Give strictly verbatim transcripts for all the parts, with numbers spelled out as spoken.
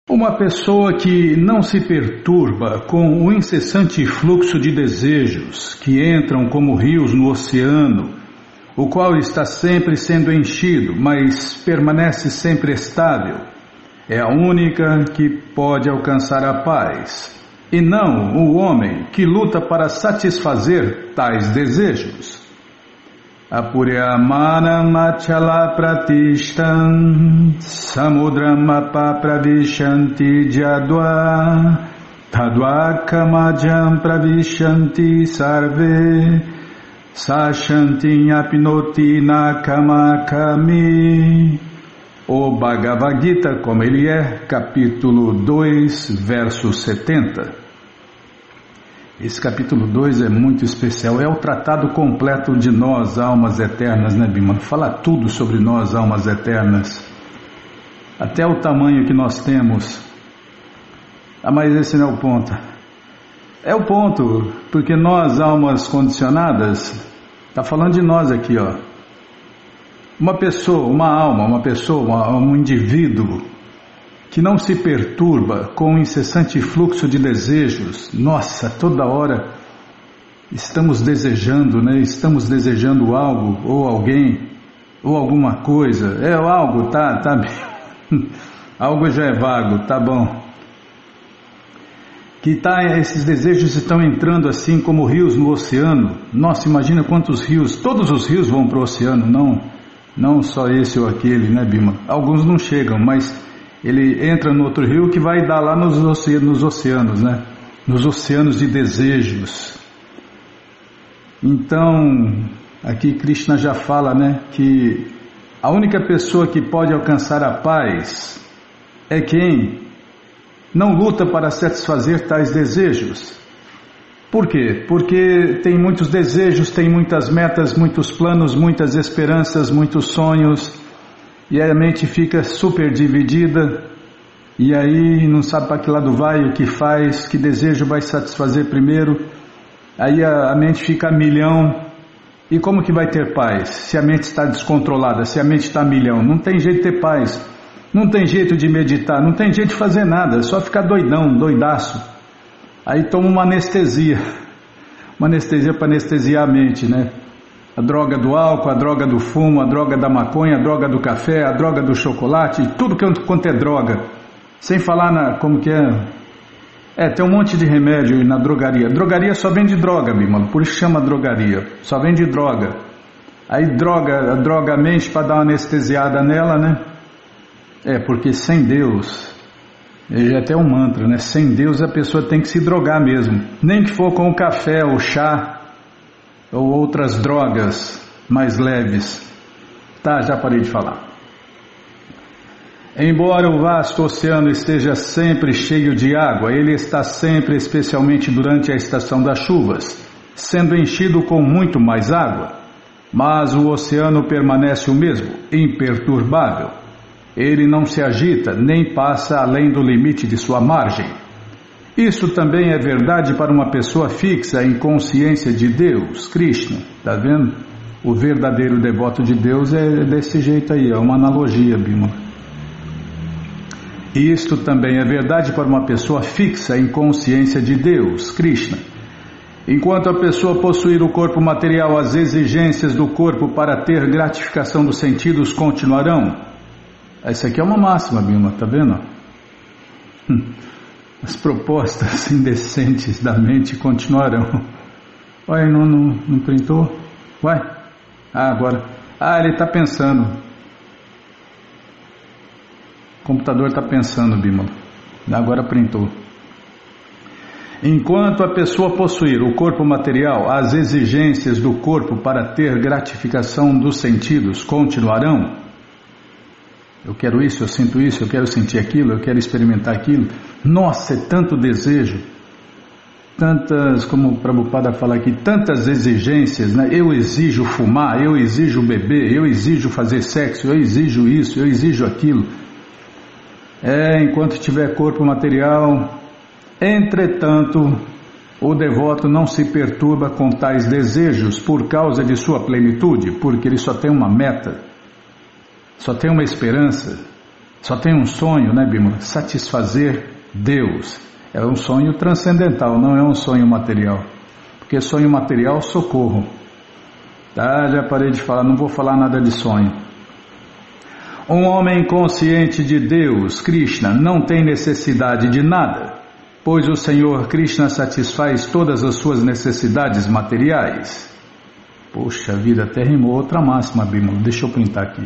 Uma pessoa que não se perturba com o incessante fluxo de desejos que entram como rios no oceano, o qual está sempre sendo enchido, mas permanece sempre estável, é a única que pode alcançar a paz, e não o homem que luta para satisfazer tais desejos. Apuryamana machala pratishtam samudramapa pravishanti jadva tadva kamajam pravishanti sarve sashanti apnoti nakamakami. O Bhagavad Gita, como ele é, capítulo dois, verso setenta. Esse capítulo dois é muito especial, é o tratado completo de nós, almas eternas, né, Bimala? Fala tudo sobre nós, almas eternas, até o tamanho que nós temos. Ah, mas esse não é o ponto. É o ponto, porque nós, almas condicionadas, está falando de nós aqui, ó. Uma pessoa, uma alma, uma pessoa, uma, um indivíduo que não se perturba com o incessante fluxo de desejos. Nossa, toda hora estamos desejando, né? Estamos desejando algo, ou alguém, ou alguma coisa. É algo, tá, tá. Algo já é vago, tá bom. Que tá, esses desejos estão entrando assim como rios no oceano. Nossa, imagina quantos rios, todos os rios vão para o oceano, não, não só esse ou aquele, né, Bima? Alguns não chegam, mas ele entra no outro rio que vai dar lá nos oceanos, nos oceanos, né? Nos oceanos de desejos. Então, aqui Krishna já fala, né, que a única pessoa que pode alcançar a paz é quem não luta para satisfazer tais desejos. Por quê? Porque tem muitos desejos, tem muitas metas, muitos planos, muitas esperanças, muitos sonhos. E aí a mente fica super dividida, e aí não sabe para que lado vai, o que faz, que desejo vai satisfazer primeiro. Aí a, a mente fica a milhão. E como que vai ter paz? Se a mente está descontrolada, se a mente está a milhão, não tem jeito de ter paz, não tem jeito de meditar, não tem jeito de fazer nada, é só ficar doidão, doidaço. Aí toma uma anestesia, uma anestesia para anestesiar a mente, né? A droga do álcool, a droga do fumo, a droga da maconha, a droga do café, a droga do chocolate, tudo quanto é droga. Sem falar na, como que é? É, tem um monte de remédio na drogaria. Drogaria só vende droga, Bimala, por isso chama drogaria. Só vende droga. Aí droga, droga a mente para dar uma anestesiada nela, né? É, porque sem Deus, é até um mantra, né? Sem Deus a pessoa tem que se drogar mesmo. Nem que for com o café, o chá, ou outras drogas mais leves. Tá, já parei de falar. Embora o vasto oceano esteja sempre cheio de água, ele está sempre, especialmente durante a estação das chuvas, sendo enchido com muito mais água. Mas o oceano permanece o mesmo, imperturbável. Ele não se agita, nem passa além do limite de sua margem. Isso também é verdade para uma pessoa fixa em consciência de Deus, Krishna. Está vendo? O verdadeiro devoto de Deus é desse jeito aí, é uma analogia, Bima. Isto também é verdade para uma pessoa fixa em consciência de Deus, Krishna. Enquanto a pessoa possuir o corpo material, as exigências do corpo para ter gratificação dos sentidos continuarão. Essa aqui é uma máxima, Bima, está vendo? Hum. As propostas indecentes da mente continuarão. Ué, não, não, não printou? Ué? Ah, agora. Ah, ele está pensando. O computador está pensando, Bimala. Agora printou. Enquanto a pessoa possuir o corpo material, as exigências do corpo para ter gratificação dos sentidos continuarão. Eu quero isso, eu sinto isso, eu quero sentir aquilo, eu quero experimentar aquilo. Nossa, é tanto desejo, tantas, como o Prabhupada fala aqui, tantas exigências, né? Eu exijo fumar, eu exijo beber, eu exijo fazer sexo, eu exijo isso, eu exijo aquilo. É, enquanto tiver corpo material. Entretanto, o devoto não se perturba com tais desejos por causa de sua plenitude, porque ele só tem uma meta. Só tem uma esperança, Só tem um sonho, né, Bímola? Satisfazer Deus. É um sonho transcendental, não é um sonho material. Porque sonho material, socorro. Tá, já parei de falar, não vou falar nada de sonho. Um homem consciente de Deus, Krishna, não tem necessidade de nada, pois o Senhor Krishna satisfaz todas as suas necessidades materiais. Poxa vida, até rimou outra máxima, Bímola. Deixa eu printar aqui.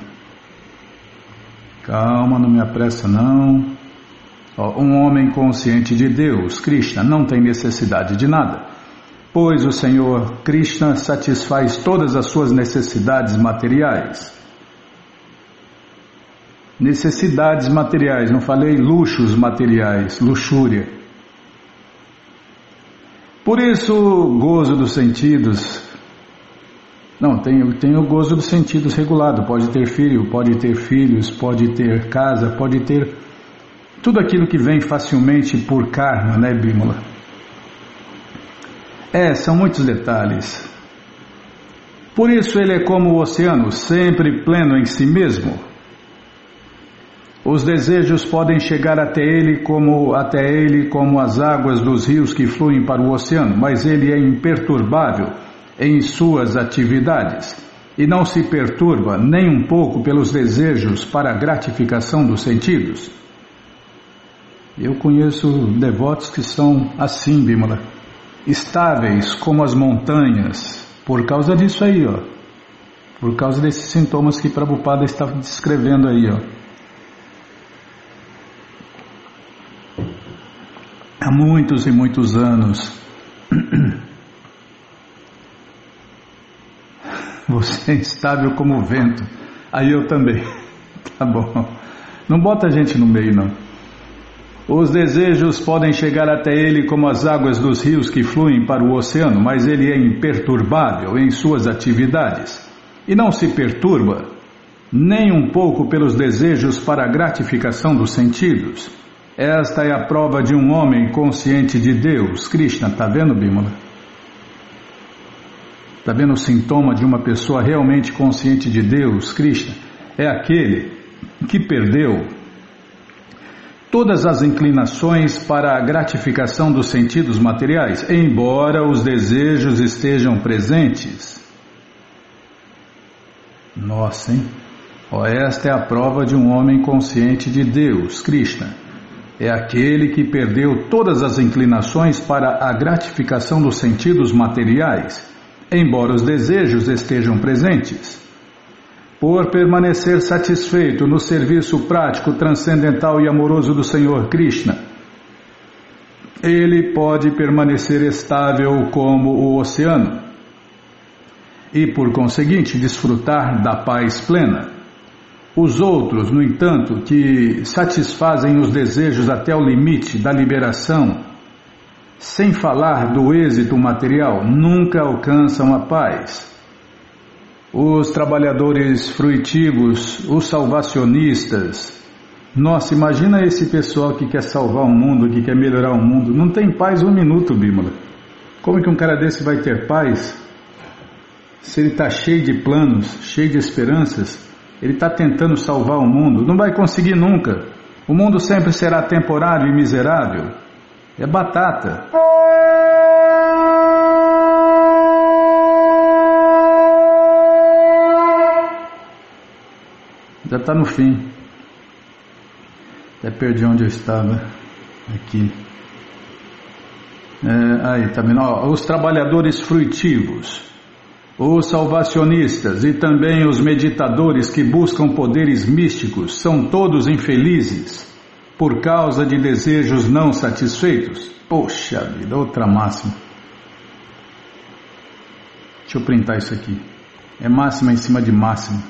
Calma, não me apressa não. Ó, um homem consciente de Deus, Krishna, não tem necessidade de nada, pois o Senhor Krishna satisfaz todas as suas necessidades materiais. Necessidades materiais, não falei luxos materiais, luxúria. Por isso, o gozo dos sentidos. Não, tem, tem o gozo dos sentidos regulado. Pode ter filho, pode ter filhos, pode ter casa, pode ter tudo aquilo que vem facilmente por karma, né, Bímola? É, são muitos detalhes. Por isso ele é como o oceano, sempre pleno em si mesmo. Os desejos podem chegar até ele como até ele como as águas dos rios que fluem para o oceano, mas ele é imperturbável em suas atividades e não se perturba nem um pouco pelos desejos para a gratificação dos sentidos. Eu conheço devotos que são assim, Bímola, estáveis como as montanhas, por causa disso aí, ó, por causa desses sintomas que Prabhupada está descrevendo aí, ó. Há muitos e muitos anos. Você é instável como o vento. Aí eu também. Tá bom. Não bota a gente no meio, não. Os desejos podem chegar até ele como as águas dos rios que fluem para o oceano, mas ele é imperturbável em suas atividades e não se perturba nem um pouco pelos desejos para a gratificação dos sentidos. Esta é a prova de um homem consciente de Deus. Krishna, está vendo, Bímola? Está vendo o sintoma de uma pessoa realmente consciente de Deus? Krishna é aquele que perdeu todas as inclinações para a gratificação dos sentidos materiais, embora os desejos estejam presentes. Nossa, hein? Oh, esta é a prova de um homem consciente de Deus. Krishna é aquele que perdeu todas as inclinações para a gratificação dos sentidos materiais, embora os desejos estejam presentes. Por permanecer satisfeito no serviço prático, transcendental e amoroso do Senhor Krishna, ele pode permanecer estável como o oceano e, por conseguinte, desfrutar da paz plena. Os outros, no entanto, que satisfazem os desejos até o limite da liberação, sem falar do êxito material, nunca alcançam a paz. Os trabalhadores fruitivos, os salvacionistas, nossa, imagina esse pessoal que quer salvar o mundo, que quer melhorar o mundo, não tem paz um minuto, Bímola. Como que um cara desse vai ter paz? Se ele está cheio de planos, cheio de esperanças, ele está tentando salvar o mundo, não vai conseguir nunca. O mundo sempre será temporário e miserável. É batata. Já está no fim. Até perdi onde eu estava. Aqui. É, aí, tá vendo? Ó, os trabalhadores fruitivos, os salvacionistas e também os meditadores que buscam poderes místicos são todos infelizes por causa de desejos não satisfeitos. Poxa vida, outra máxima. Deixa eu printar isso aqui. É máxima em cima de máxima.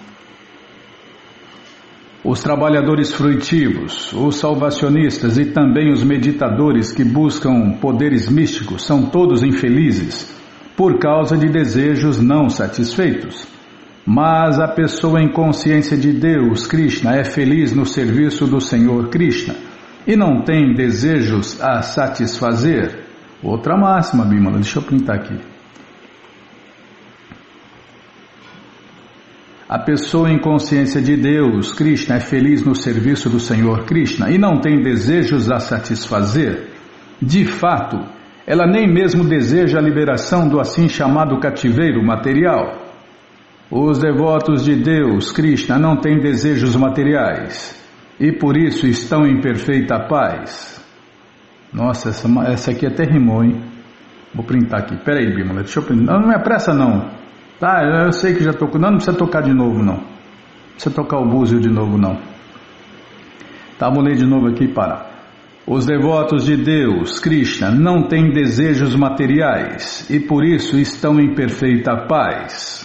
Os trabalhadores fruitivos, os salvacionistas e também os meditadores que buscam poderes místicos são todos infelizes por causa de desejos não satisfeitos. Mas a pessoa em consciência de Deus, Krishna, é feliz no serviço do Senhor Krishna e não tem desejos a satisfazer. Outra máxima, Bímola, deixa eu printar aqui. a pessoa em consciência de Deus, Krishna, é feliz no serviço do Senhor Krishna e não tem desejos a satisfazer, de fato, ela nem mesmo deseja a liberação do assim chamado cativeiro material. Os devotos de Deus, Krishna, não têm desejos materiais e por isso estão em perfeita paz. Nossa, essa, essa aqui até rimou, hein? Vou printar aqui. Pera aí, Bímola, deixa eu printar. Não, não me apressa não. Tá, eu sei que já tocou. Não, não precisa tocar de novo não. Não precisa tocar o búzio de novo não. Tá, vou ler de novo aqui e parar. Os devotos de Deus, Krishna, não têm desejos materiais e por isso estão em perfeita paz.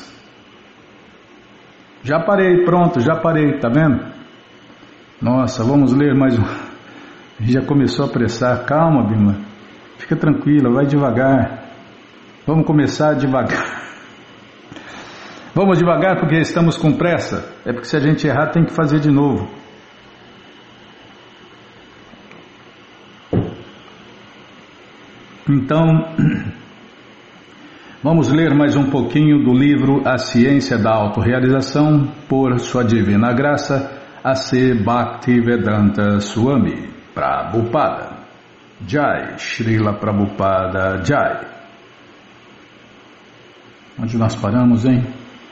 Já parei, pronto, já parei, tá vendo? Nossa, vamos ler mais um. Já começou a apressar. Calma, Bímola. Fica tranquila, vai devagar. Vamos começar devagar. Vamos devagar porque estamos com pressa. É porque se a gente errar tem que fazer de novo. Então, vamos ler mais um pouquinho do livro A Ciência da Autorrealização, por Sua Divina Graça, A C. Bhaktivedanta Swami Prabhupada. Jai, Srila Prabhupada Jai. Onde nós paramos, hein?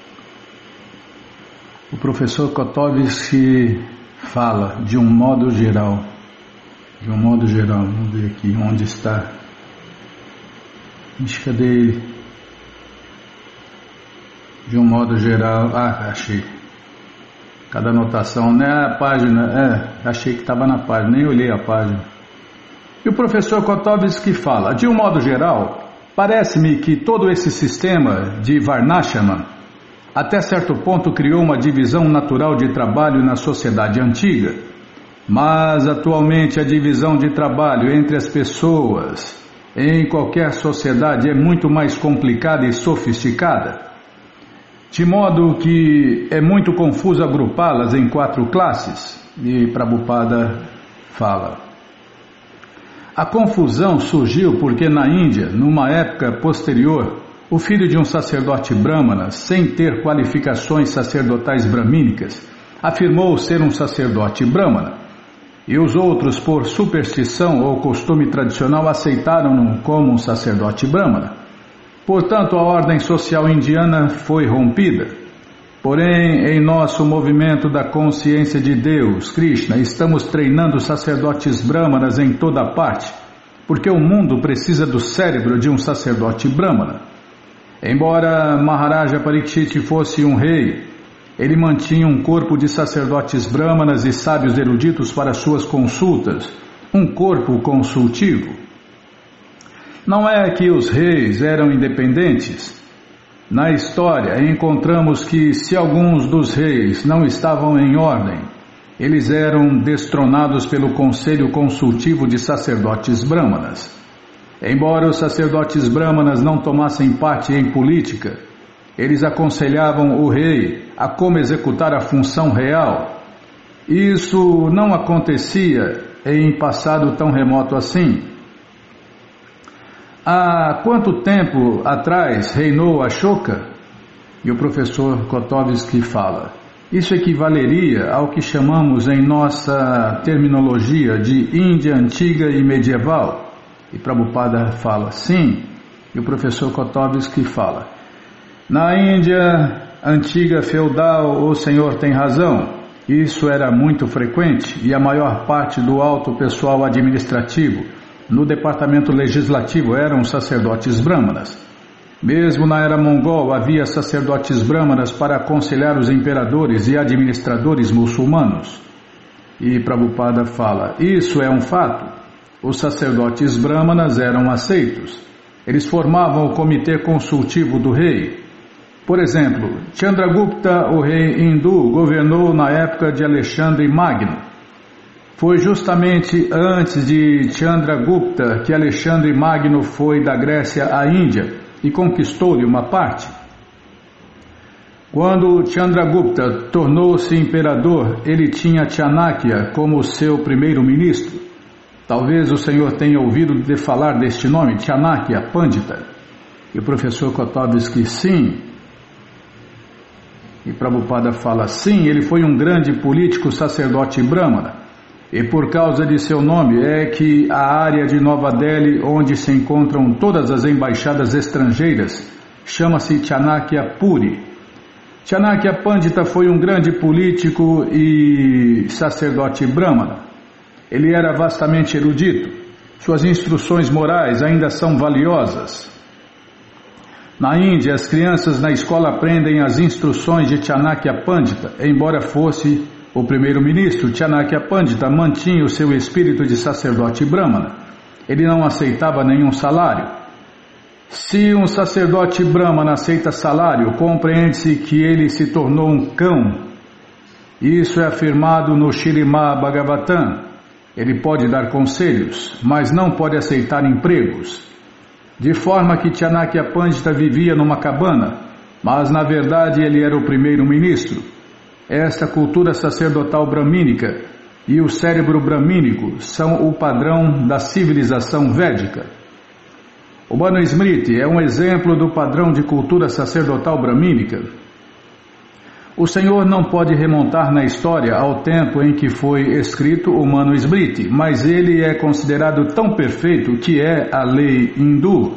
O professor Kotovsky fala de um modo geral. De um modo geral, vamos ver aqui onde está. Ixi, cadê ele? De um modo geral. Ah, achei. Cada anotação, né? A página, é, achei que estava na página, nem olhei a página. E o professor Kotovsky fala, de um modo geral, parece-me que todo esse sistema de Varnashama, até certo ponto criou uma divisão natural de trabalho na sociedade antiga, mas atualmente a divisão de trabalho entre as pessoas em qualquer sociedade é muito mais complicada e sofisticada, de modo que é muito confuso agrupá-las em quatro classes. E Prabhupada fala: a confusão surgiu porque na Índia, numa época posterior, o filho de um sacerdote brahmana, sem ter qualificações sacerdotais bramínicas, afirmou ser um sacerdote brahmana. E os outros, por superstição ou costume tradicional, aceitaram-no como um sacerdote brahmana. Portanto, a ordem social indiana foi rompida. Porém, em nosso movimento da consciência de Deus, Krishna, estamos treinando sacerdotes brahmanas em toda parte, porque o mundo precisa do cérebro de um sacerdote brahmana. Embora Maharaja Parikshit fosse um rei, ele mantinha um corpo de sacerdotes brahmanas e sábios eruditos para suas consultas, um corpo consultivo. Não é que os reis eram independentes. Na história, encontramos que se alguns dos reis não estavam em ordem, eles eram destronados pelo conselho consultivo de sacerdotes brahmanas. Embora os sacerdotes brahmanas não tomassem parte em política, eles aconselhavam o rei a como executar a função real. Isso não acontecia em passado tão remoto assim. Há quanto tempo atrás reinou Ashoka? E o professor Kotovsky fala: isso equivaleria ao que chamamos em nossa terminologia de Índia antiga e medieval. E Prabhupada fala: sim. E o professor Kotovsky fala: na Índia antiga feudal, o senhor tem razão. Isso era muito frequente e a maior parte do alto pessoal administrativo no departamento legislativo eram sacerdotes brahmanas. Mesmo na era mongol havia sacerdotes brahmanas para aconselhar os imperadores e administradores muçulmanos. E Prabhupada fala: isso é um fato. Os sacerdotes brahmanas eram aceitos. Eles formavam o comitê consultivo do rei. Por exemplo, Chandragupta, o rei hindu, governou na época de Alexandre Magno. Foi justamente antes de Chandragupta que Alexandre Magno foi da Grécia à Índia e conquistou-lhe uma parte. Quando Chandragupta tornou-se imperador, ele tinha Chanakya como seu primeiro-ministro. Talvez o senhor tenha ouvido de falar deste nome, Chanakya Pandita. E o professor Kotovsky, sim. E Prabhupada fala, sim, ele foi um grande político sacerdote brahmana. E por causa de seu nome é que a área de Nova Delhi, onde se encontram todas as embaixadas estrangeiras, chama-se Chanakya Puri. Chanakya Pandita foi um grande político e sacerdote brahmana. Ele era vastamente erudito. Suas instruções morais ainda são valiosas. Na Índia, as crianças na escola aprendem as instruções de Chanakya Pandita. Embora fosse o primeiro-ministro, Chanakya Pandita mantinha o seu espírito de sacerdote brahmana. Ele não aceitava nenhum salário. Se um sacerdote brahmana aceita salário, compreende-se que ele se tornou um cão. Isso é afirmado no Śrīmad Bhagavatam. Ele pode dar conselhos, mas não pode aceitar empregos. De forma que Chanakya Pandita vivia numa cabana, mas na verdade ele era o primeiro-ministro. Esta cultura sacerdotal bramínica e o cérebro bramínico são o padrão da civilização védica. O Manusmriti é um exemplo do padrão de cultura sacerdotal bramínica. O Senhor não pode remontar na história ao tempo em que foi escrito o Manusmriti, mas ele é considerado tão perfeito que é a lei hindu.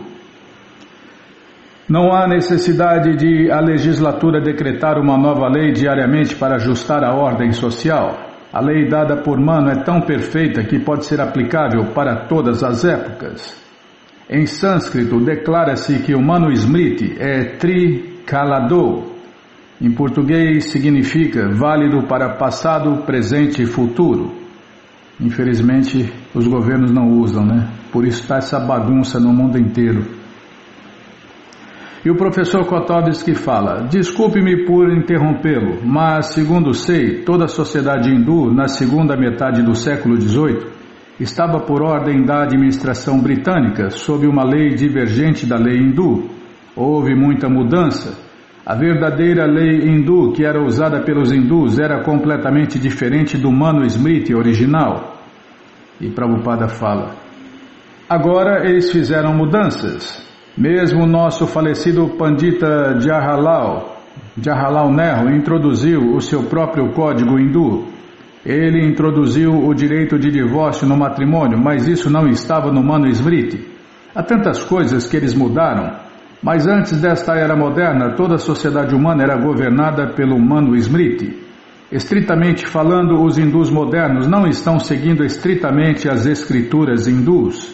Não há necessidade de a legislatura decretar uma nova lei diariamente para ajustar a ordem social. A lei dada por Manu é tão perfeita que pode ser aplicável para todas as épocas. Em sânscrito, declara-se que o Manusmriti é Trikalado. Em português significa válido para passado, presente e futuro. Infelizmente os governos não usam, né? Por isso está essa bagunça no mundo inteiro. E o professor Kotovsky fala, desculpe-me por interrompê-lo, mas segundo sei, toda a sociedade hindu, na segunda metade do século dezoito, estava por ordem da administração britânica, sob uma lei divergente da lei hindu. Houve muita mudança. A verdadeira lei hindu que era usada pelos hindus era completamente diferente do Manusmriti original. E Prabhupada fala, agora eles fizeram mudanças. Mesmo o nosso falecido Pandita Jawaharlal, Jawaharlal Nehru introduziu o seu próprio código hindu. Ele introduziu o direito de divórcio no matrimônio, mas isso não estava no Manusmriti. Há tantas coisas que eles mudaram. Mas antes desta era moderna, toda a sociedade humana era governada pelo Manusmriti. Estritamente falando, os hindus modernos não estão seguindo estritamente as escrituras hindus.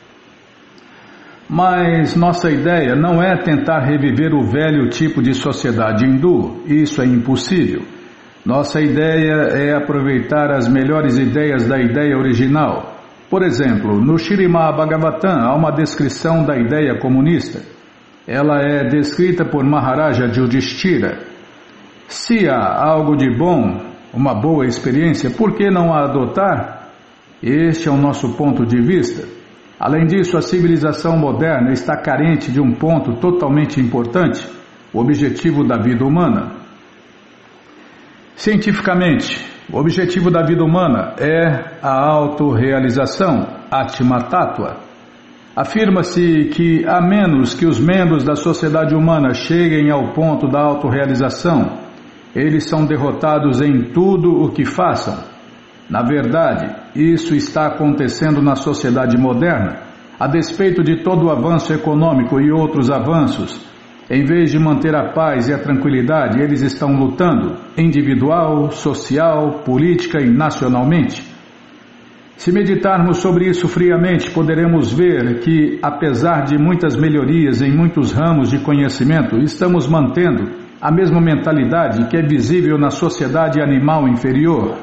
Mas nossa ideia não é tentar reviver o velho tipo de sociedade hindu. Isso é impossível. Nossa ideia é aproveitar as melhores ideias da ideia original. Por exemplo, no Śrīmad Bhagavatam há uma descrição da ideia comunista. Ela é descrita por Maharaja Yudhishthira. Se há algo de bom, uma boa experiência, por que não a adotar? Este é o nosso ponto de vista. Além disso, a civilização moderna está carente de um ponto totalmente importante, o objetivo da vida humana. Cientificamente, o objetivo da vida humana é a autorrealização, Atma Tattva. Afirma-se que, a menos que os membros da sociedade humana cheguem ao ponto da autorrealização, eles são derrotados em tudo o que façam. Na verdade, isso está acontecendo na sociedade moderna. A despeito de todo o avanço econômico e outros avanços, em vez de manter a paz e a tranquilidade, eles estão lutando, individual, social, política e nacionalmente. Se meditarmos sobre isso friamente, poderemos ver que, apesar de muitas melhorias em muitos ramos de conhecimento, estamos mantendo a mesma mentalidade que é visível na sociedade animal inferior.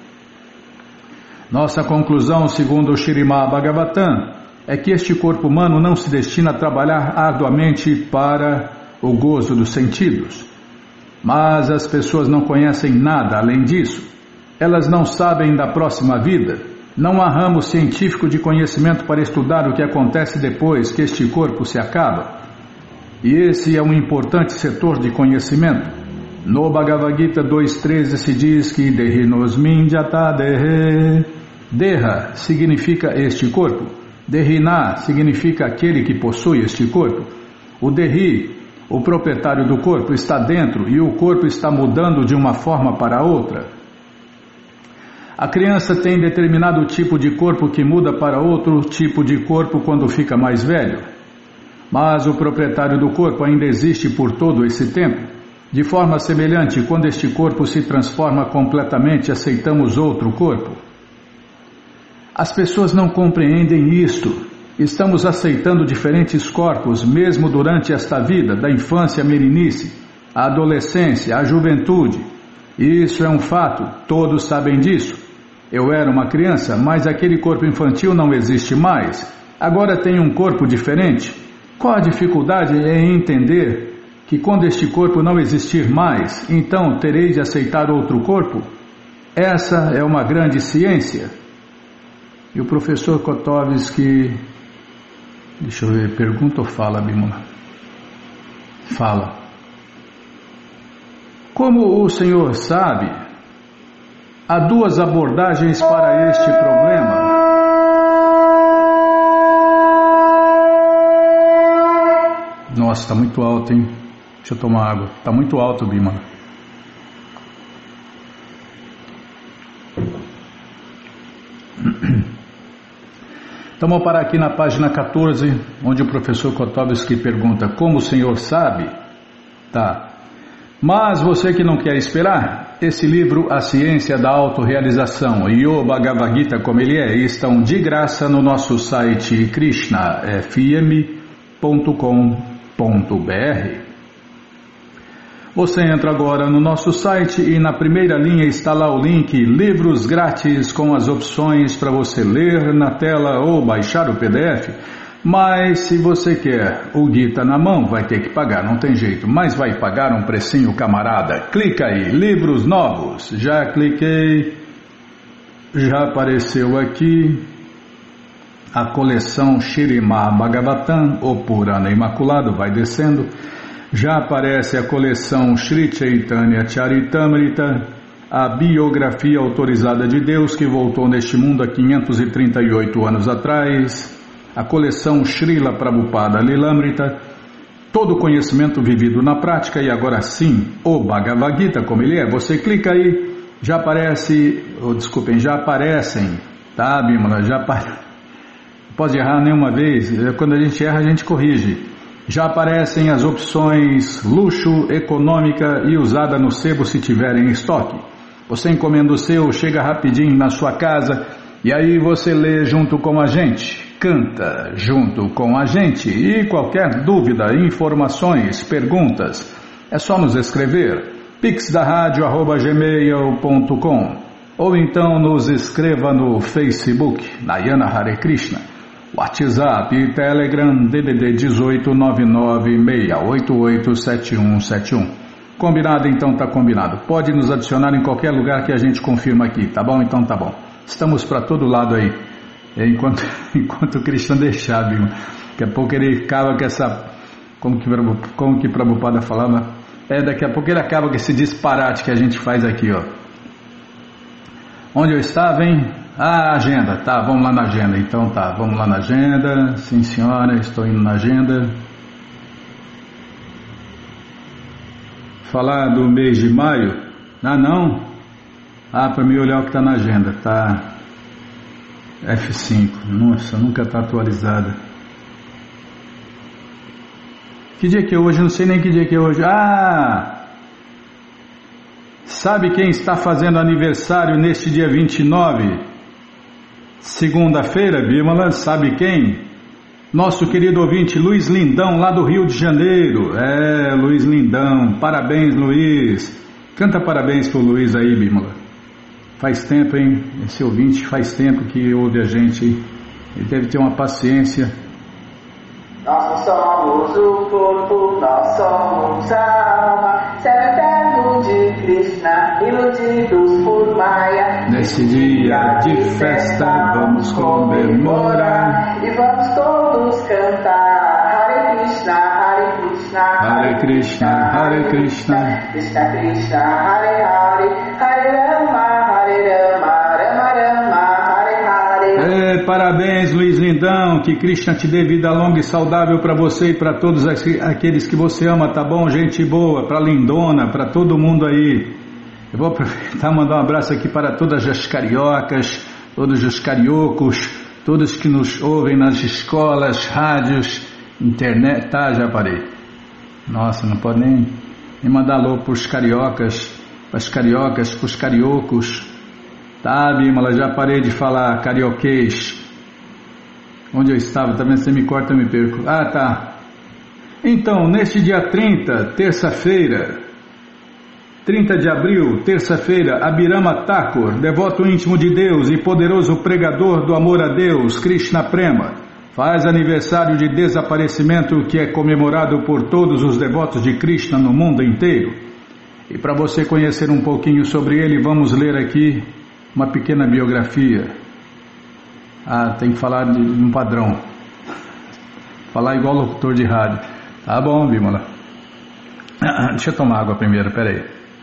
Nossa conclusão, segundo o Śrīmad Bhagavatam, é que este corpo humano não se destina a trabalhar arduamente para o gozo dos sentidos. Mas as pessoas não conhecem nada além disso. Elas não sabem da próxima vida. Não há ramo científico de conhecimento para estudar o que acontece depois que este corpo se acaba. E esse é um importante setor de conhecimento. No Bhagavad Gita dois treze se diz que Dehinosmin Jata Dehe. Deha significa este corpo. Dehina significa aquele que possui este corpo. O Dehi O proprietário do corpo está dentro e o corpo está mudando de uma forma para outra. A criança tem determinado tipo de corpo que muda para outro tipo de corpo quando fica mais velho. Mas o proprietário do corpo ainda existe por todo esse tempo. De forma semelhante, quando este corpo se transforma completamente, aceitamos outro corpo. As pessoas não compreendem isto. Estamos aceitando diferentes corpos, mesmo durante esta vida, da infância à meninice, à adolescência, à juventude. Isso é um fato, todos sabem disso. Eu era uma criança, mas aquele corpo infantil não existe mais. Agora tenho um corpo diferente. Qual a dificuldade em entender que quando este corpo não existir mais, então terei de aceitar outro corpo? Essa é uma grande ciência. E o professor Kotovsky, deixa eu ver, pergunta ou fala, Bimala? Fala. Como o senhor sabe, há duas abordagens para este problema. Nossa, está muito alto, hein? Deixa eu tomar água. Está muito alto, Bimala. Então vamos parar aqui na página quatorze, onde o professor Kotovsky pergunta: como o senhor sabe? Tá. Mas você que não quer esperar, esse livro, A Ciência da Autorrealização e o Bhagavad Gita como ele é, estão de graça no nosso site krishna f m ponto com ponto b r. Você entra agora no nosso site e na primeira linha está lá o link Livros Grátis com as opções para você ler na tela ou baixar o P D F. Mas se você quer o Gita na mão, vai ter que pagar, não tem jeito. Mas vai pagar um precinho, camarada. Clica aí, livros novos. Já cliquei, já apareceu aqui a coleção Śrīmad Bhagavatam, o Purana Imaculado, vai descendo. Já aparece a coleção Sri Chaitanya Charitamrita, a biografia autorizada de Deus que voltou neste mundo há quinhentos e trinta e oito anos atrás, a coleção Srila Prabhupada Lilamrita, todo o conhecimento vivido na prática e agora sim, o Bhagavad Gita como ele é. Você clica aí, já aparece, oh, desculpem, já aparecem, tá, Bimala, já aparece. Pode errar nenhuma vez, quando a gente erra a gente corrige. Já aparecem as opções luxo, econômica e usada no sebo se tiver em estoque. Você encomenda o seu, chega rapidinho na sua casa e aí você lê junto com a gente, canta junto com a gente. E qualquer dúvida, informações, perguntas, é só nos escrever pix da rádio arroba gmail ponto com ou então nos escreva no Facebook, Nayana Hare Krishna. WhatsApp e Telegram D D D dezoito nove nove seis oito oito sete um sete um. Combinado? Então tá combinado. Pode nos adicionar em qualquer lugar que a gente confirma aqui, tá bom? Então tá bom. Estamos para todo lado aí. Enquanto, enquanto o Krishna deixar, viu? Daqui a pouco ele acaba com essa... Como que, como que Prabhupada falava? É, daqui a pouco ele acaba com esse disparate que a gente faz aqui, ó. Onde eu estava, hein? Ah, agenda, tá, vamos lá na agenda, então tá, vamos lá na agenda, sim senhora, estou indo na agenda. Falar do mês de maio? Ah, não? Ah, para mim olhar o que está na agenda, tá, F cinco, nossa, nunca está atualizada. Que dia que é hoje? Não sei nem que dia que é hoje. Ah! Sabe quem está fazendo aniversário neste dia vinte e nove? Segunda-feira, Bimala, sabe quem? Nosso querido ouvinte Luiz Lindão, lá do Rio de Janeiro. É, Luiz Lindão, parabéns, Luiz. Canta parabéns pro Luiz aí, Bimala. Faz tempo, hein? Esse ouvinte faz tempo que ouve a gente. Ele deve ter uma paciência. Nós somos o corpo, nós somos a alma, servo eterno de Krishna, iludidos por Maya. Nesse dia de festa vamos comemorar e vamos todos cantar Hare Krishna, Hare Krishna, Hare Krishna, Hare Krishna, Krishna Krishna, Hare Hare, Hare Rama, Hare Rama, Rama Rama, Hare Hare. É, parabéns, Luiz Lindão. gratidão, que Krishna te dê vida longa e saudável para você e para todos aqueles que você ama, tá bom? Gente boa, para Lindona, para todo mundo aí. Eu vou aproveitar e mandar um abraço aqui para todas as cariocas, todos os cariocos, todos que nos ouvem nas escolas, rádios, internet, tá? Já parei. Nossa, não pode nem, nem mandar alô para os cariocas, para as cariocas, para os cariocos. Tá, Bímola, já parei de falar carioquês. Onde eu estava? Também você me corta, eu me perco. Ah, tá. Então, neste dia trinta, terça-feira, trinta de abril, terça-feira, Abhirama Thakur, devoto íntimo de Deus e poderoso pregador do amor a Deus, Krishna Prema, faz aniversário de desaparecimento que é comemorado por todos os devotos de Krishna no mundo inteiro. E para você conhecer um pouquinho sobre ele, vamos ler aqui uma pequena biografia. Ah, tem que falar de, de um padrão. Falar igual locutor de rádio. Tá bom, Bímola. Deixa eu tomar água primeiro, peraí.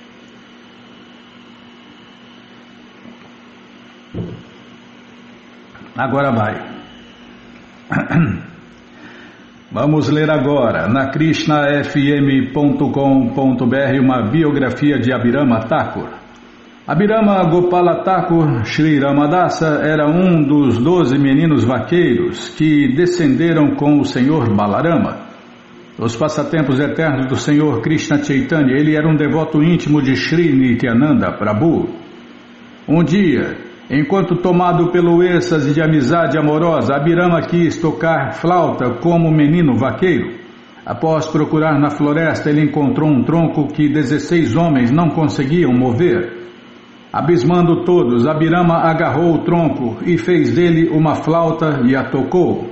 Agora vai. Vamos ler agora, na krishna f m ponto com ponto b r, uma biografia de Abhirama Thakur. Abhirama Gopala Thakur Sri Ramadasa era um dos doze meninos vaqueiros que descenderam com o Senhor Balarama. Os passatempos eternos do Senhor Krishna Chaitanya, ele era um devoto íntimo de Sri Nityananda Prabhu. Um dia, enquanto tomado pelo êxtase de amizade amorosa, Abhirama quis tocar flauta como menino vaqueiro. Após procurar na floresta, ele encontrou um tronco que dezesseis homens não conseguiam mover. Abismando todos, Abhirama agarrou o tronco e fez dele uma flauta e a tocou.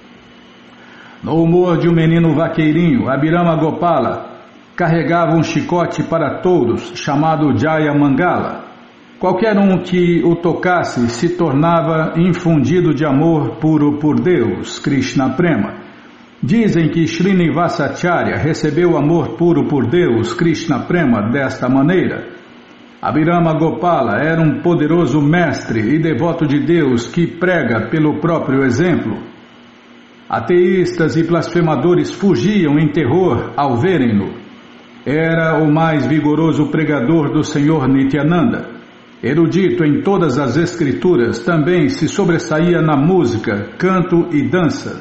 No humor de um menino vaqueirinho, Abhirama Gopala carregava um chicote para touros chamado Jaya Mangala. Qualquer um que o tocasse se tornava infundido de amor puro por Deus, Krishna Prema. Dizem que Srinivasacharya recebeu amor puro por Deus, Krishna Prema, desta maneira. Abhirama Gopala era um poderoso mestre e devoto de Deus que prega pelo próprio exemplo. Ateístas e blasfemadores fugiam em terror ao verem-no. Era o mais vigoroso pregador do Senhor Nityananda. Erudito em todas as escrituras, também se sobressaía na música, canto e dança.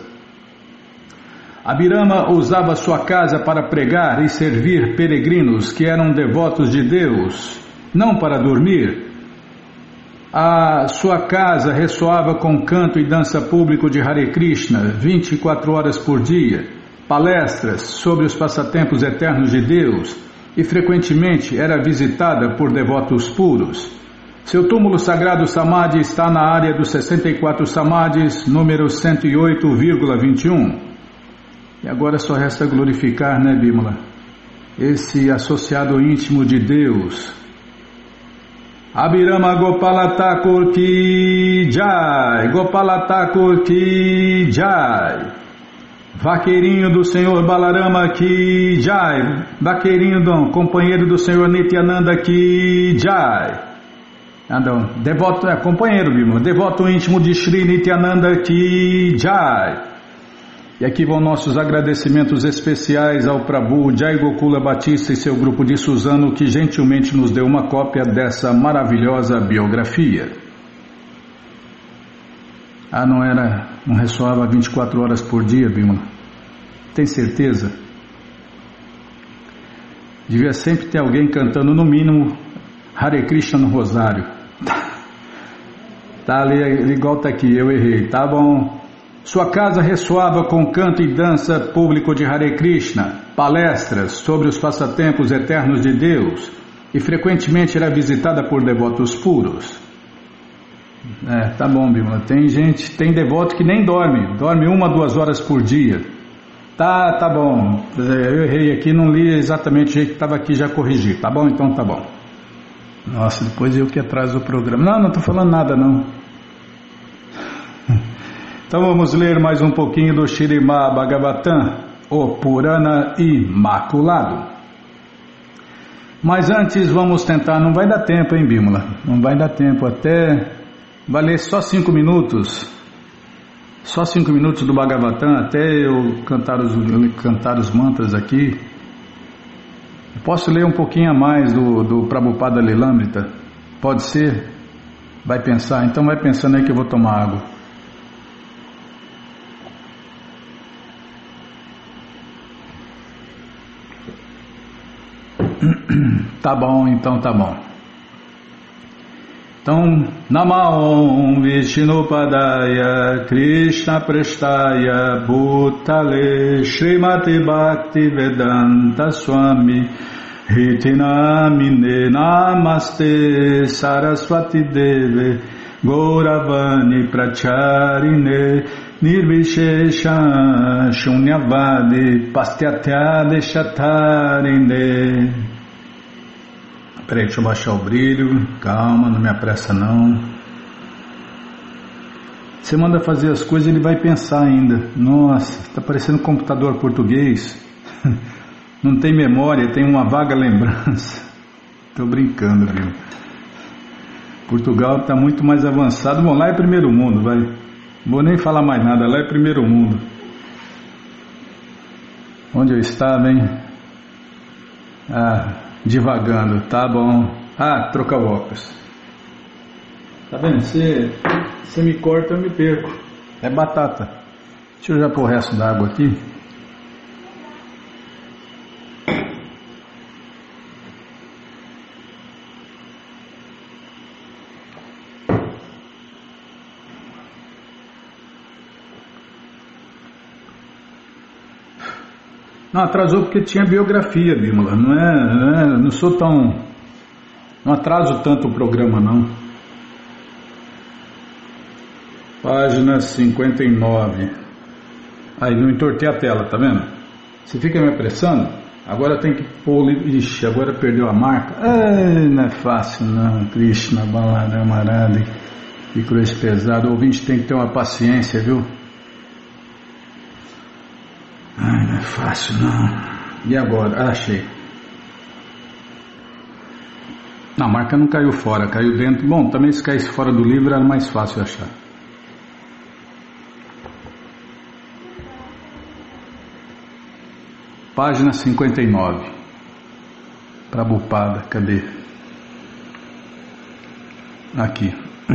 Abhirama usava sua casa para pregar e servir peregrinos que eram devotos de Deus, não para dormir. A sua casa ressoava com canto e dança público de Hare Krishna, vinte e quatro horas por dia, palestras sobre os passatempos eternos de Deus, e frequentemente era visitada por devotos puros. Seu túmulo sagrado Samadhi está na área dos sessenta e quatro Samadhis, número cento e oito vírgula vinte e um. E agora só resta glorificar, né, Bímola? Esse associado íntimo de Deus. Abhirama Gopala Thakur Ki Jai, Gopala Thakur Ki Jai. Vaqueirinho do Senhor Balarama Ki Jai, vaqueirinho do companheiro do Senhor Nityananda Ki Jai. Ah, não. Devoto, é, companheiro, Bímola, devoto íntimo de Sri Nityananda Ki Jai. E aqui vão nossos agradecimentos especiais ao Prabhu Jai Gokula Batista e seu grupo de Suzano, que gentilmente nos deu uma cópia dessa maravilhosa biografia. Ah, não era, não ressoava vinte e quatro horas por dia, Bímola? Tem certeza? Devia sempre ter alguém cantando no mínimo Hare Krishna no rosário. Tá ali, igual tá aqui, eu errei, tá bom. Sua casa ressoava com canto e dança público de Hare Krishna, palestras sobre os passatempos eternos de Deus, e frequentemente era visitada por devotos puros. É, tá bom, Bímola. Tem gente, tem devoto que nem dorme, dorme uma, duas horas por dia. Tá, tá bom. Eu errei aqui, não li exatamente o jeito que estava aqui, já corrigi. Tá bom? Então tá bom. Nossa, depois eu que atraso o programa. Não, não estou falando nada, não. Então vamos ler mais um pouquinho do Śrīmad Bhagavatam, o Purana Imaculado. Mas antes vamos tentar, não vai dar tempo, hein, Bímola? Não vai dar tempo, até vai ler só cinco minutos. Só cinco minutos do Bhagavatam, até eu cantar os, eu cantar os mantras aqui. Eu posso ler um pouquinho a mais do, do Prabhupada Lilamrita? Pode ser? Vai pensar? Então vai pensando aí que eu vou tomar água. Tá bom, então tá bom. Então, Namaon Vishnupadaya Krishna Prestaya Bhutale Srimati Bhakti Vedanta Swami Hitinamine Namaste Saraswati Deve Gauravani Pracharine Nirvishesha Shunyavadi Pastyatya Deshatarine. Peraí, deixa eu baixar o brilho. Calma, não me apressa não. Você manda fazer as coisas, ele vai pensar ainda. Nossa, está parecendo um computador português. Não tem memória, tem uma vaga lembrança. Estou brincando, viu? Portugal está muito mais avançado. Bom, lá é primeiro mundo, vai. Não vou nem falar mais nada, lá é primeiro mundo. Onde eu estava, hein? Ah... Divagando, tá bom. Ah, trocar o óculos. Tá vendo? Você, você me corta, eu me perco. É batata. Deixa eu já pôr o resto da água aqui. Não, atrasou porque tinha biografia, Bímola. Não é, não é, não sou tão, não atraso tanto o programa, não. Página cinquenta e nove. Aí, não entortei a tela, tá vendo? Você fica me apressando? Agora tem que pôr... Ixi, agora perdeu a marca. Ai, não é fácil, não. Krishna, Balaram, que cruz pesado. O ouvinte tem que ter uma paciência, viu? Ai, não é fácil não. E agora? Ah, achei. A marca não caiu fora, caiu dentro. Bom, também se caísse fora do livro era mais fácil achar. Página cinquenta e nove. Prabhupada, cadê? Aqui.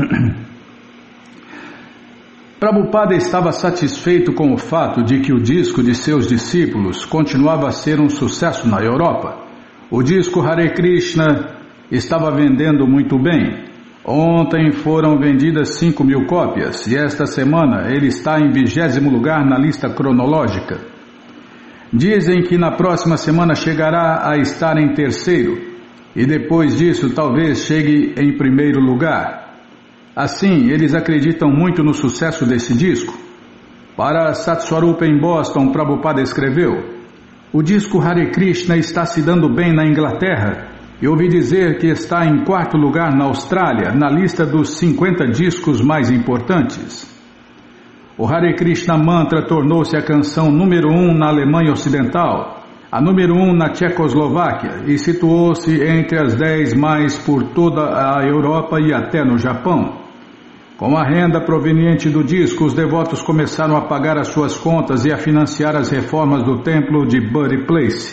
Prabhupada estava satisfeito com o fato de que o disco de seus discípulos continuava a ser um sucesso na Europa. O disco Hare Krishna estava vendendo muito bem. Ontem foram vendidas cinco mil cópias e esta semana ele está em vigésimo lugar na lista cronológica. Dizem que na próxima semana chegará a estar em terceiro e depois disso talvez chegue em primeiro lugar. Assim, eles acreditam muito no sucesso desse disco. Para Satswarupa em Boston, Prabhupada escreveu: o disco Hare Krishna está se dando bem na Inglaterra. Eu ouvi dizer que está em quarto lugar na Austrália, na lista dos cinquenta discos mais importantes. O Hare Krishna Mantra tornou-se a canção número um na Alemanha Ocidental, a número um na Tchecoslováquia e situou-se entre as dez mais por toda a Europa e até no Japão. Com a renda proveniente do disco, os devotos começaram a pagar as suas contas e a financiar as reformas do templo de Buddy Place.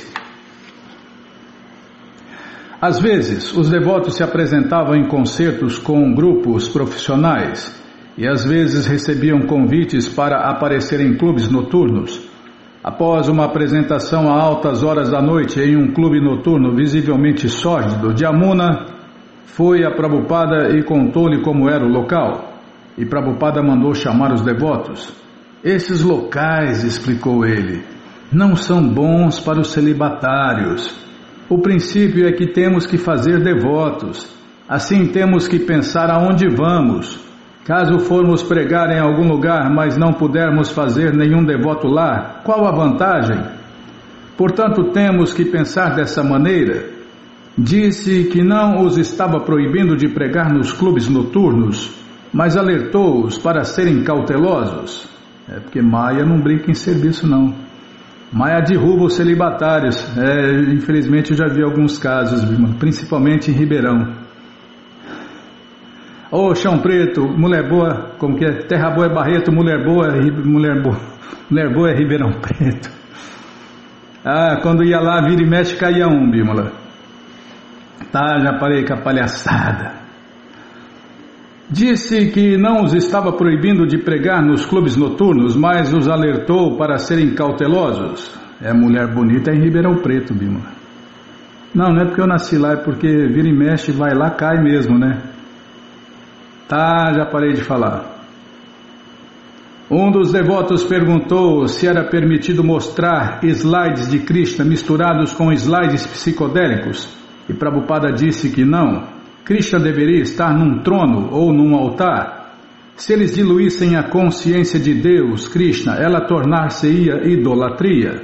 Às vezes, os devotos se apresentavam em concertos com grupos profissionais e às vezes recebiam convites para aparecer em clubes noturnos. Após uma apresentação a altas horas da noite em um clube noturno visivelmente sórdido, Jamuna foi a Prabhupada e contou-lhe como era o local. E Prabhupada mandou chamar os devotos. Esses locais, explicou ele, não são bons para os celibatários. O princípio é que temos que fazer devotos. Assim temos que pensar aonde vamos. Caso formos pregar em algum lugar, mas não pudermos fazer nenhum devoto lá, qual a vantagem? Portanto, temos que pensar dessa maneira. Disse que não os estava proibindo de pregar nos clubes noturnos, mas alertou-os para serem cautelosos. É porque Maya não brinca em serviço, não. Maya derruba os celibatários. É, infelizmente eu já vi alguns casos, principalmente em Ribeirão. Ô, chão preto, mulher boa, como que é? Terra boa é Barreto, mulher boa, mulher boa, mulher boa é Ribeirão Preto. Ah, quando ia lá, vira e mexe, caía um, Bímola. Tá, já parei com a palhaçada. Disse que não os estava proibindo de pregar nos clubes noturnos, mas os alertou para serem cautelosos. É mulher bonita em Ribeirão Preto, Bímola. Não, não é porque eu nasci lá, é porque vira e mexe, vai lá, cai mesmo, né? Tá, já parei de falar. Um dos devotos perguntou se era permitido mostrar slides de Krishna misturados com slides psicodélicos, e Prabhupada disse que não. Krishna deveria estar num trono ou num altar. Se eles diluíssem a consciência de Deus, Krishna, ela tornar-se-ia idolatria.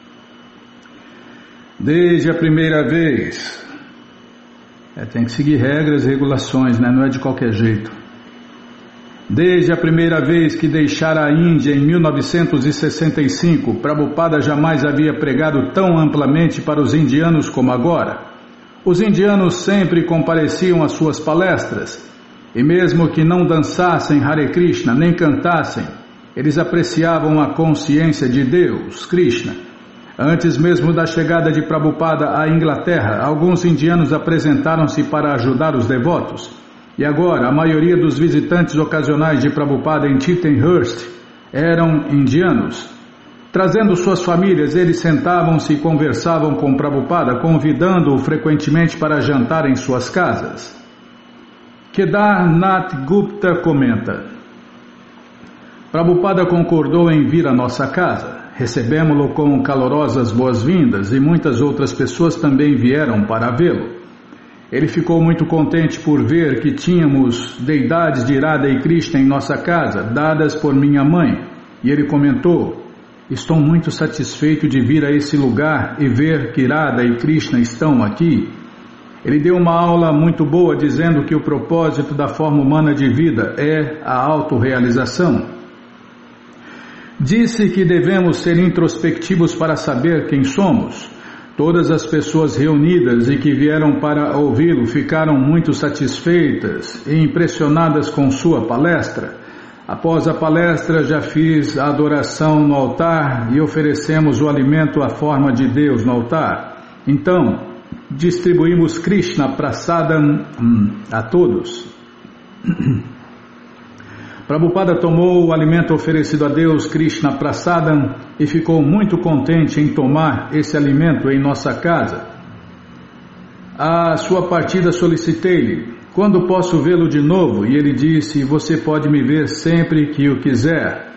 Desde a primeira vez... É, tem que seguir regras e regulações, né? Não é de qualquer jeito. Desde a primeira vez que deixara a Índia em mil novecentos e sessenta e cinco, Prabhupada jamais havia pregado tão amplamente para os indianos como agora. Os indianos sempre compareciam às suas palestras, e mesmo que não dançassem Hare Krishna nem cantassem, eles apreciavam a consciência de Deus, Krishna. Antes mesmo da chegada de Prabhupada à Inglaterra, alguns indianos apresentaram-se para ajudar os devotos. E agora, a maioria dos visitantes ocasionais de Prabhupada em Tittenhurst eram indianos. Trazendo suas famílias, eles sentavam-se e conversavam com Prabhupada, convidando-o frequentemente para jantar em suas casas. Kedarnath Gupta comenta: Prabhupada concordou em vir à nossa casa. Recebemos-lo com calorosas boas-vindas e muitas outras pessoas também vieram para vê-lo. Ele ficou muito contente por ver que tínhamos deidades de Radha e Krishna em nossa casa, dadas por minha mãe, e ele comentou: estou muito satisfeito de vir a esse lugar e ver que Radha e Krishna estão aqui. Ele deu uma aula muito boa dizendo que o propósito da forma humana de vida é a autorrealização. Disse que devemos ser introspectivos para saber quem somos. Todas as pessoas reunidas e que vieram para ouvi-lo ficaram muito satisfeitas e impressionadas com sua palestra. Após a palestra, já fiz a adoração no altar e oferecemos o alimento à forma de Deus no altar. Então, distribuímos Krishna Prasadam a todos. Prabhupada tomou o alimento oferecido a Deus, Krishna Prasadam, e ficou muito contente em tomar esse alimento em nossa casa. À sua partida solicitei-lhe: quando posso vê-lo de novo? E ele disse: você pode me ver sempre que o quiser.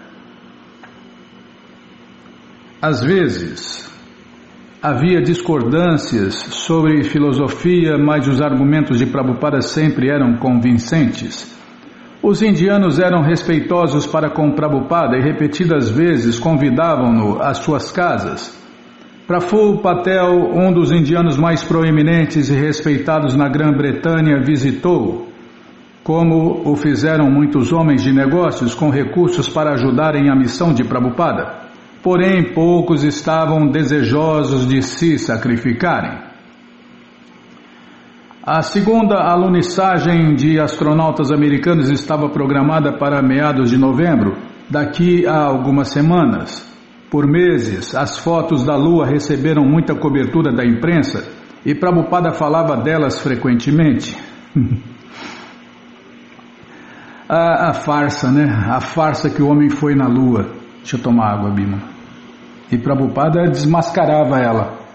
Às vezes, havia discordâncias sobre filosofia, mas os argumentos de Prabhupada sempre eram convincentes. Os indianos eram respeitosos para com Prabhupada e repetidas vezes convidavam-no às suas casas. Praful Patel, um dos indianos mais proeminentes e respeitados na Grã-Bretanha, visitou, como o fizeram muitos homens de negócios com recursos para ajudarem a missão de Prabhupada. Porém, poucos estavam desejosos de se sacrificarem. A segunda alunissagem de astronautas americanos estava programada para meados de novembro, daqui a algumas semanas. Por meses, as fotos da Lua receberam muita cobertura da imprensa e Prabhupada falava delas frequentemente. a, a farsa, né? A farsa que o homem foi na Lua. Deixa eu tomar água, Bima. E Prabhupada desmascarava ela.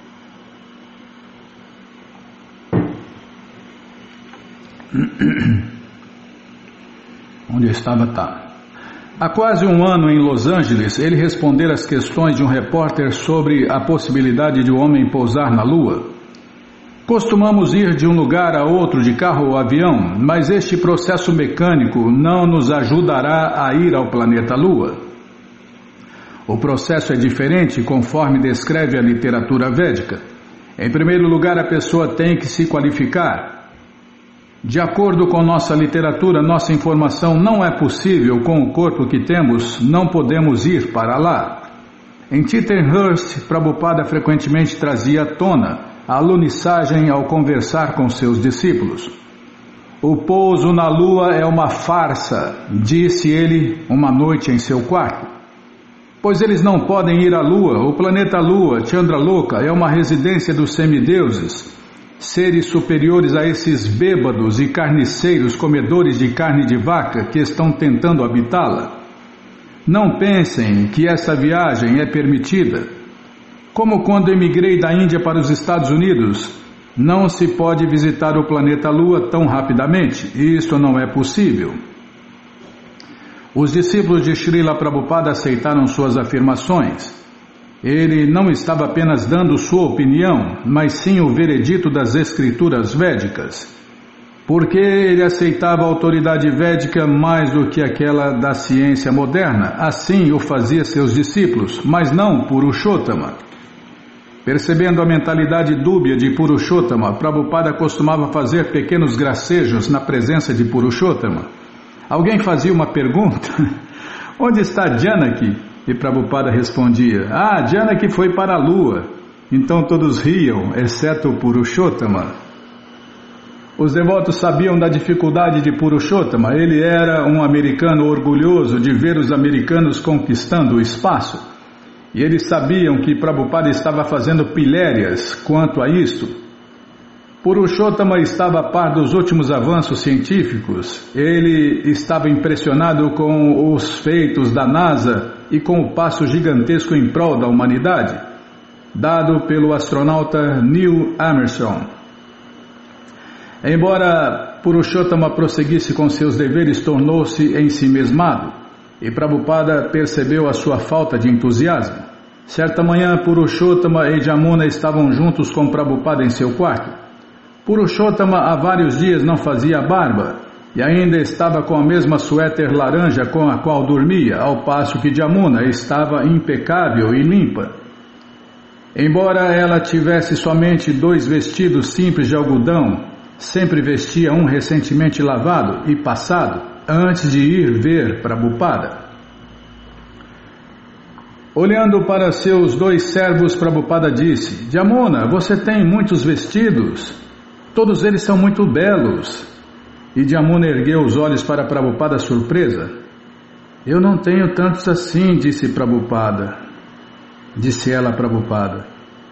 Onde eu estava, tá. Há quase um ano em Los Angeles, ele respondera às questões de um repórter sobre a possibilidade de o homem pousar na Lua. Costumamos ir de um lugar a outro de carro ou avião, mas este processo mecânico não nos ajudará a ir ao planeta Lua. O processo é diferente conforme descreve a literatura védica. Em primeiro lugar, a pessoa tem que se qualificar. De acordo com nossa literatura, nossa informação não é possível com o corpo que temos, não podemos ir para lá. Em Tittenhurst, Prabhupada frequentemente trazia à tona a alunissagem ao conversar com seus discípulos. O pouso na lua é uma farsa, disse ele uma noite em seu quarto. Pois eles não podem ir à lua. O planeta Lua, Chandraloka, é uma residência dos semideuses, seres superiores a esses bêbados e carniceiros comedores de carne de vaca que estão tentando habitá-la. Não pensem que essa viagem é permitida. Como quando emigrei da Índia para os Estados Unidos, não se pode visitar o planeta Lua tão rapidamente. Isso não é possível. Os discípulos de Srila Prabhupada aceitaram suas afirmações. Ele não estava apenas dando sua opinião, mas sim o veredito das escrituras védicas. Porque ele aceitava a autoridade védica mais do que aquela da ciência moderna, assim o fazia seus discípulos, mas não Purushottama. Percebendo a mentalidade dúbia de Purushottama, Prabhupada costumava fazer pequenos gracejos na presença de Purushottama. Alguém fazia uma pergunta: onde está Janaki? E Prabhupada respondia: ah, Janaki foi para a lua. Então todos riam, exceto o Purushottama. Os devotos sabiam da dificuldade de Purushottama. Ele era um americano orgulhoso de ver os americanos conquistando o espaço. E eles sabiam que Prabhupada estava fazendo pilhérias quanto a isto. Purushottama estava a par dos últimos avanços científicos. Ele estava impressionado com os feitos da NASA e com o passo gigantesco em prol da humanidade, dado pelo astronauta Neil Armstrong. Embora Purushottama prosseguisse com seus deveres, tornou-se ensimesmado, e Prabhupada percebeu a sua falta de entusiasmo. Certa manhã, Purushottama e Jamuna estavam juntos com Prabhupada em seu quarto. Purushottama há vários dias não fazia barba e ainda estava com a mesma suéter laranja com a qual dormia, ao passo que Jamuna estava impecável e limpa. Embora ela tivesse somente dois vestidos simples de algodão, sempre vestia um recentemente lavado e passado antes de ir ver Prabhupada. Olhando para seus dois servos, Prabhupada disse: Jamuna, você tem muitos vestidos. Todos eles são muito belos. E Jamuna ergueu os olhos para Prabhupada surpresa. Eu não tenho tantos assim, disse Prabhupada. Disse ela a Prabhupada.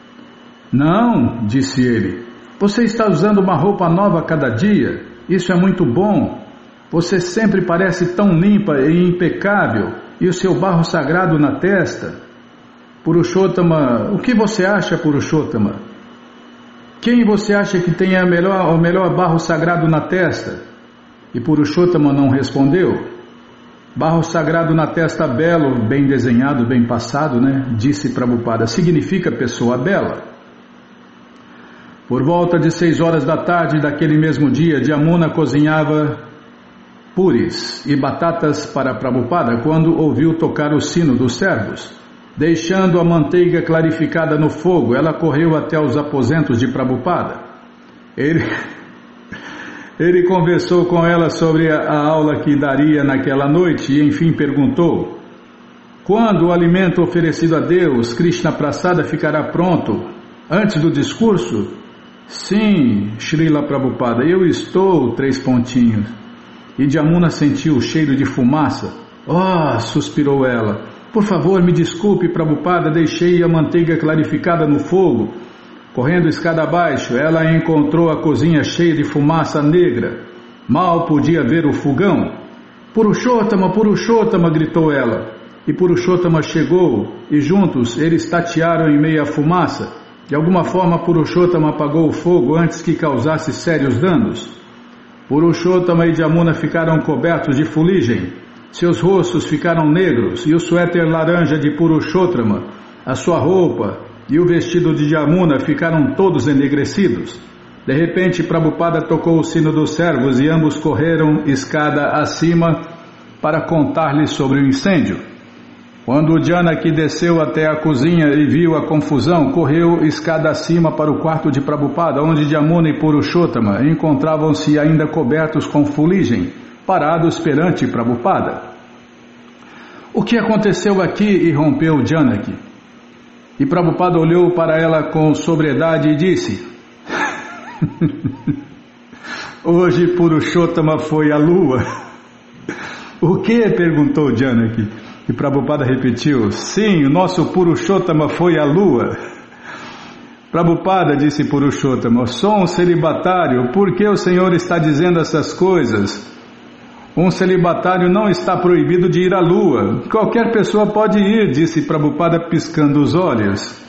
Não, disse ele. Você está usando uma roupa nova a cada dia. Isso é muito bom. Você sempre parece tão limpa e impecável. E o seu barro sagrado na testa. Purushottama, o que você acha, Purushottama? Quem você acha que tem a melhor, o melhor barro sagrado na testa? E Purushottama não respondeu. Barro sagrado na testa belo, bem desenhado, bem passado, né? Disse Prabhupada, significa pessoa bela. Por volta de seis horas da tarde daquele mesmo dia, Jamuna cozinhava puris e batatas para Prabhupada quando ouviu tocar o sino dos servos. Deixando a manteiga clarificada no fogo, ela correu até os aposentos de Prabhupada. Ele, ele conversou com ela sobre a, a aula que daria naquela noite e enfim perguntou: quando o alimento oferecido a Deus, Krishna Prasada, ficará pronto? Antes do discurso? Sim, Srila Prabhupada, eu estou, três pontinhos. E Jamuna sentiu o cheiro de fumaça. Oh, suspirou ela. Por favor, me desculpe, Prabhupada, deixei a manteiga clarificada no fogo. Correndo escada abaixo, ela encontrou a cozinha cheia de fumaça negra. Mal podia ver o fogão. Purushottama, Purushottama, gritou ela. E Purushottama chegou, e juntos eles tatearam em meio à fumaça. De alguma forma, Purushottama apagou o fogo antes que causasse sérios danos. Purushottama e Jamuna ficaram cobertos de fuligem. Seus rostos ficaram negros e o suéter laranja de Purushottama, a sua roupa e o vestido de Jamuna ficaram todos enegrecidos. De repente, Prabhupada tocou o sino dos servos e ambos correram escada acima para contar-lhes sobre o incêndio. Quando Janaki desceu até a cozinha e viu a confusão, correu escada acima para o quarto de Prabhupada, onde Jamuna e Purushottama encontravam-se ainda cobertos com fuligem, parados perante Prabhupada. O que aconteceu aqui? Irrompeu Janaki. E Prabhupada olhou para ela com sobriedade e disse: Hoje Purushottama foi a lua. O que? Perguntou Janaki. E Prabhupada repetiu: sim, o nosso Purushottama foi a lua. Prabhupada, disse Purushottama, sou um celibatário, por que o Senhor está dizendo essas coisas? Um celibatário não está proibido de ir à lua. Qualquer pessoa pode ir, disse Prabhupada piscando os olhos.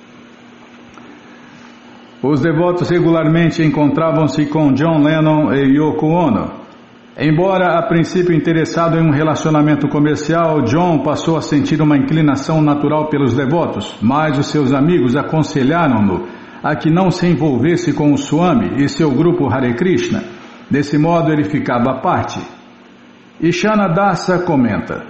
Os devotos regularmente encontravam-se com John Lennon e Yoko Ono. Embora a princípio interessado em um relacionamento comercial, John passou a sentir uma inclinação natural pelos devotos, mas os seus amigos aconselharam-no a que não se envolvesse com o Swami e seu grupo Hare Krishna. Desse modo ele ficava à parte. Ishana Dasa comenta: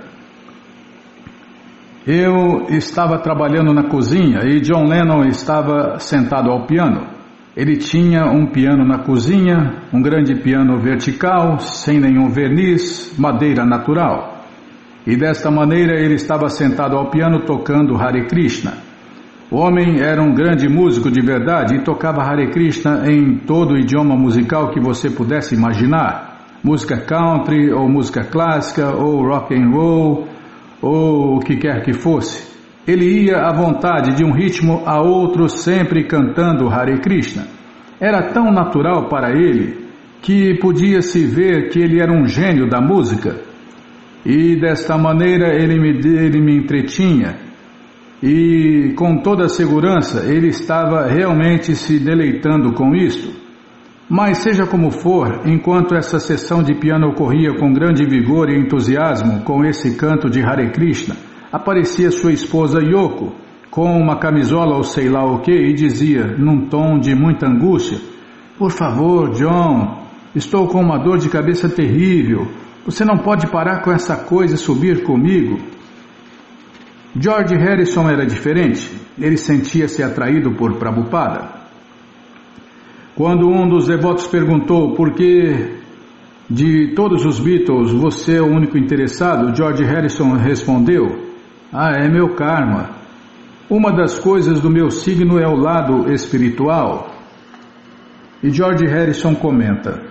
eu estava trabalhando na cozinha e John Lennon estava sentado ao piano. Ele tinha um piano na cozinha, um grande piano vertical, sem nenhum verniz, madeira natural. E desta maneira ele estava sentado ao piano tocando Hare Krishna. O homem era um grande músico de verdade e tocava Hare Krishna em todo o idioma musical que você pudesse imaginar. Música country, ou música clássica, ou rock and roll, ou o que quer que fosse. Ele ia à vontade de um ritmo a outro, sempre cantando Hare Krishna. Era tão natural para ele que podia-se ver que ele era um gênio da música. E desta maneira ele me, ele me entretinha. E com toda segurança ele estava realmente se deleitando com isto. Mas seja como for, enquanto essa sessão de piano ocorria com grande vigor e entusiasmo com esse canto de Hare Krishna, aparecia sua esposa Yoko, com uma camisola ou sei lá o que, e dizia, num tom de muita angústia: por favor, John, estou com uma dor de cabeça terrível, você não pode parar com essa coisa e subir comigo? George Harrison era diferente, ele sentia-se atraído por Prabhupada. Quando um dos devotos perguntou por que de todos os Beatles você é o único interessado, George Harrison respondeu: ah, é meu karma. Uma das coisas do meu signo é o lado espiritual. E George Harrison comenta: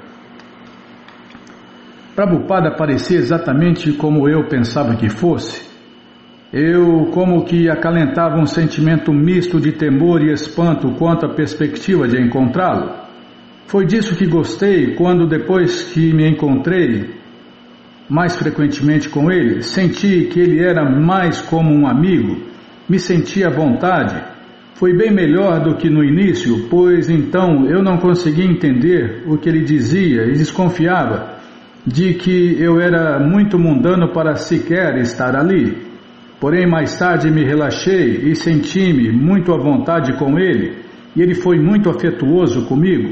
Prabhupada parecia exatamente como eu pensava que fosse. Eu como que acalentava um sentimento misto de temor e espanto quanto à perspectiva de encontrá-lo. Foi disso que gostei quando, depois que me encontrei mais frequentemente com ele, senti que ele era mais como um amigo, me senti à vontade. Foi bem melhor do que no início, pois então eu não conseguia entender o que ele dizia e desconfiava de que eu era muito mundano para sequer estar ali. Porém, mais tarde me relaxei e senti-me muito à vontade com ele, e ele foi muito afetuoso comigo.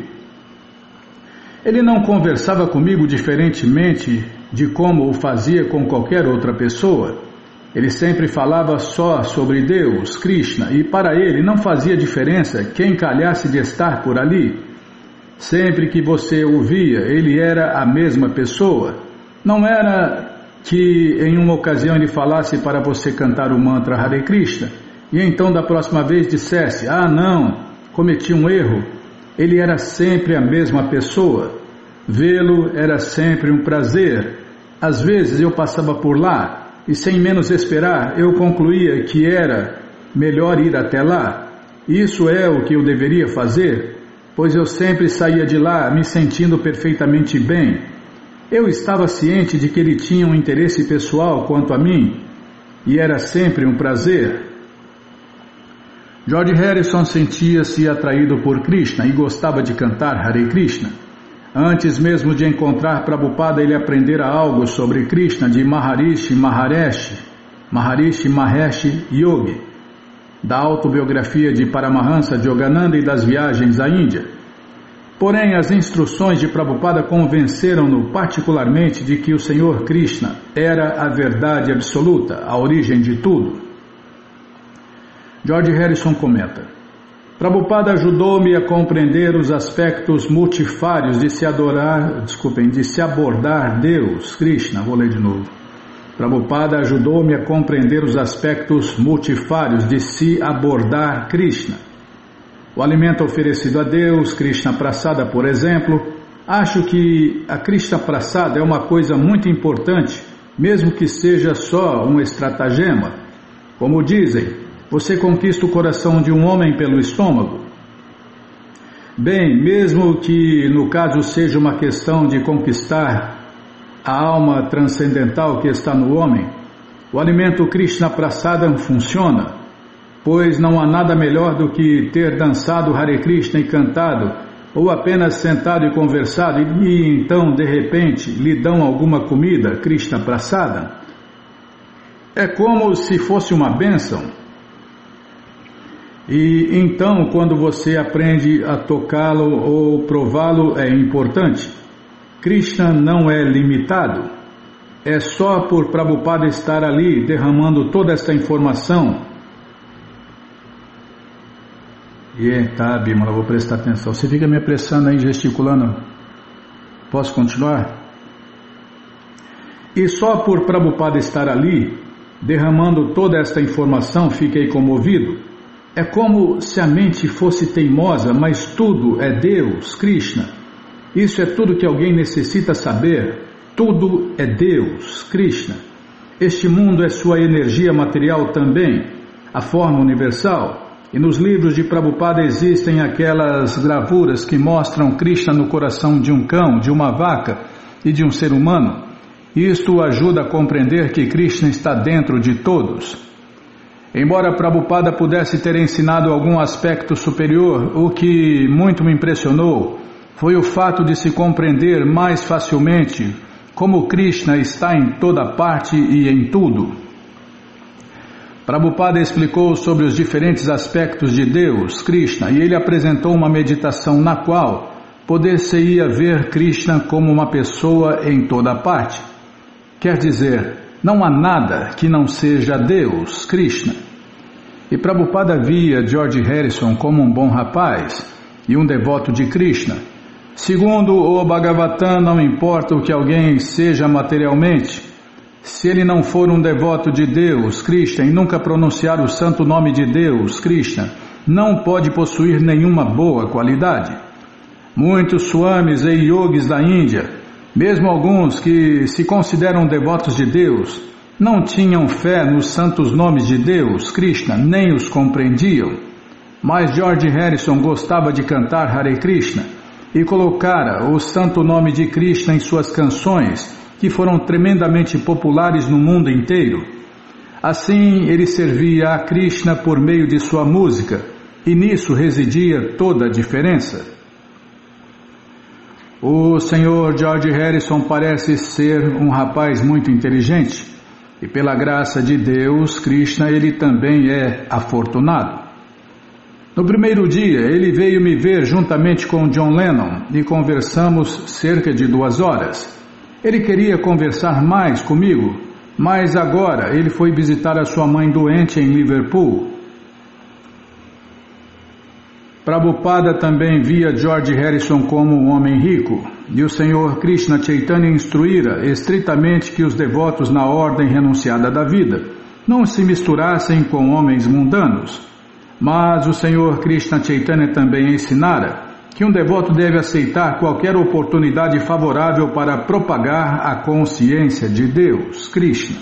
Ele não conversava comigo diferentemente de como o fazia com qualquer outra pessoa. Ele sempre falava só sobre Deus, Krishna, e para ele não fazia diferença quem calhasse de estar por ali. Sempre que você o via, ele era a mesma pessoa. Não era que em uma ocasião ele falasse para você cantar o mantra Hare Krishna, e então da próxima vez dissesse: ah não, cometi um erro. Ele era sempre a mesma pessoa. Vê-lo era sempre um prazer. Às vezes eu passava por lá e, sem menos esperar, eu concluía que era melhor ir até lá. Isso é o que eu deveria fazer, pois eu sempre saía de lá me sentindo perfeitamente bem. Eu estava ciente de que ele tinha um interesse pessoal quanto a mim, e era sempre um prazer. George Harrison sentia-se atraído por Krishna e gostava de cantar Hare Krishna. Antes mesmo de encontrar Prabhupada, ele aprendera algo sobre Krishna de Maharishi Mahesh, Maharishi Mahesh Yogi, da autobiografia de Paramahansa Yogananda e das viagens à Índia. Porém, as instruções de Prabhupada convenceram-no particularmente de que o Senhor Krishna era a verdade absoluta, a origem de tudo. George Harrison comenta: Prabhupada ajudou-me a compreender os aspectos multifários de se adorar, desculpem, de se abordar Deus, Krishna, vou ler de novo. Prabhupada ajudou-me a compreender os aspectos multifários de se abordar Krishna. O alimento oferecido a Deus, Krishna Prasada, por exemplo, Acho que a Krishna Prasada é uma coisa muito importante, mesmo que seja só um estratagema. Como dizem, você conquista o coração de um homem pelo estômago. Bem, mesmo que no caso seja uma questão de conquistar a alma transcendental que está no homem, o alimento Krishna Prasadam funciona, pois não há nada melhor do que ter dançado Hare Krishna e cantado, ou apenas sentado e conversado, e, e então, de repente, lhe dão alguma comida, Krishna Prasadam. É como se fosse uma bênção. E então, quando você aprende a tocá-lo ou prová-lo, é importante. Krishna não é limitado. É só por Prabhupada estar ali derramando toda esta informação. E yeah, tá, Bimala, vou prestar atenção. Você fica me apressando aí, gesticulando. Posso continuar? E só por Prabhupada estar ali derramando toda esta informação, fiquei comovido. É como se a mente fosse teimosa, mas tudo é Deus, Krishna. Isso é tudo que alguém necessita saber. Tudo é Deus, Krishna. Este mundo é sua energia material também, a forma universal. E nos livros de Prabhupada existem aquelas gravuras que mostram Krishna no coração de um cão, de uma vaca e de um ser humano. Isto ajuda a compreender que Krishna está dentro de todos. Embora Prabhupada pudesse ter ensinado algum aspecto superior, o que muito me impressionou foi o fato de se compreender mais facilmente como Krishna está em toda parte e em tudo. Prabhupada explicou sobre os diferentes aspectos de Deus, Krishna, e ele apresentou uma meditação na qual poder-se-ia ver Krishna como uma pessoa em toda parte. Quer dizer, não há nada que não seja Deus, Krishna. E Prabhupada via George Harrison como um bom rapaz e um devoto de Krishna. Segundo o Bhagavatam, não importa o que alguém seja materialmente, se ele não for um devoto de Deus, Krishna, e nunca pronunciar o santo nome de Deus, Krishna, não pode possuir nenhuma boa qualidade. Muitos swamis e yogis da Índia, mesmo alguns que se consideram devotos de Deus, não tinham fé nos santos nomes de Deus, Krishna, nem os compreendiam. Mas George Harrison gostava de cantar Hare Krishna e colocara o santo nome de Krishna em suas canções, que foram tremendamente populares no mundo inteiro. Assim, ele servia a Krishna por meio de sua música, e nisso residia toda a diferença. O senhor George Harrison parece ser um rapaz muito inteligente, e pela graça de Deus, Krishna, ele também é afortunado. No primeiro dia, ele veio me ver juntamente com John Lennon e conversamos cerca de duas horas. Ele queria conversar mais comigo, mas agora ele foi visitar a sua mãe doente em Liverpool. Prabhupada também via George Harrison como um homem rico, e o senhor Krishna Chaitanya instruíra estritamente que os devotos na ordem renunciada da vida não se misturassem com homens mundanos. Mas o senhor Krishna Chaitanya também ensinara que um devoto deve aceitar qualquer oportunidade favorável para propagar a consciência de Deus, Krishna.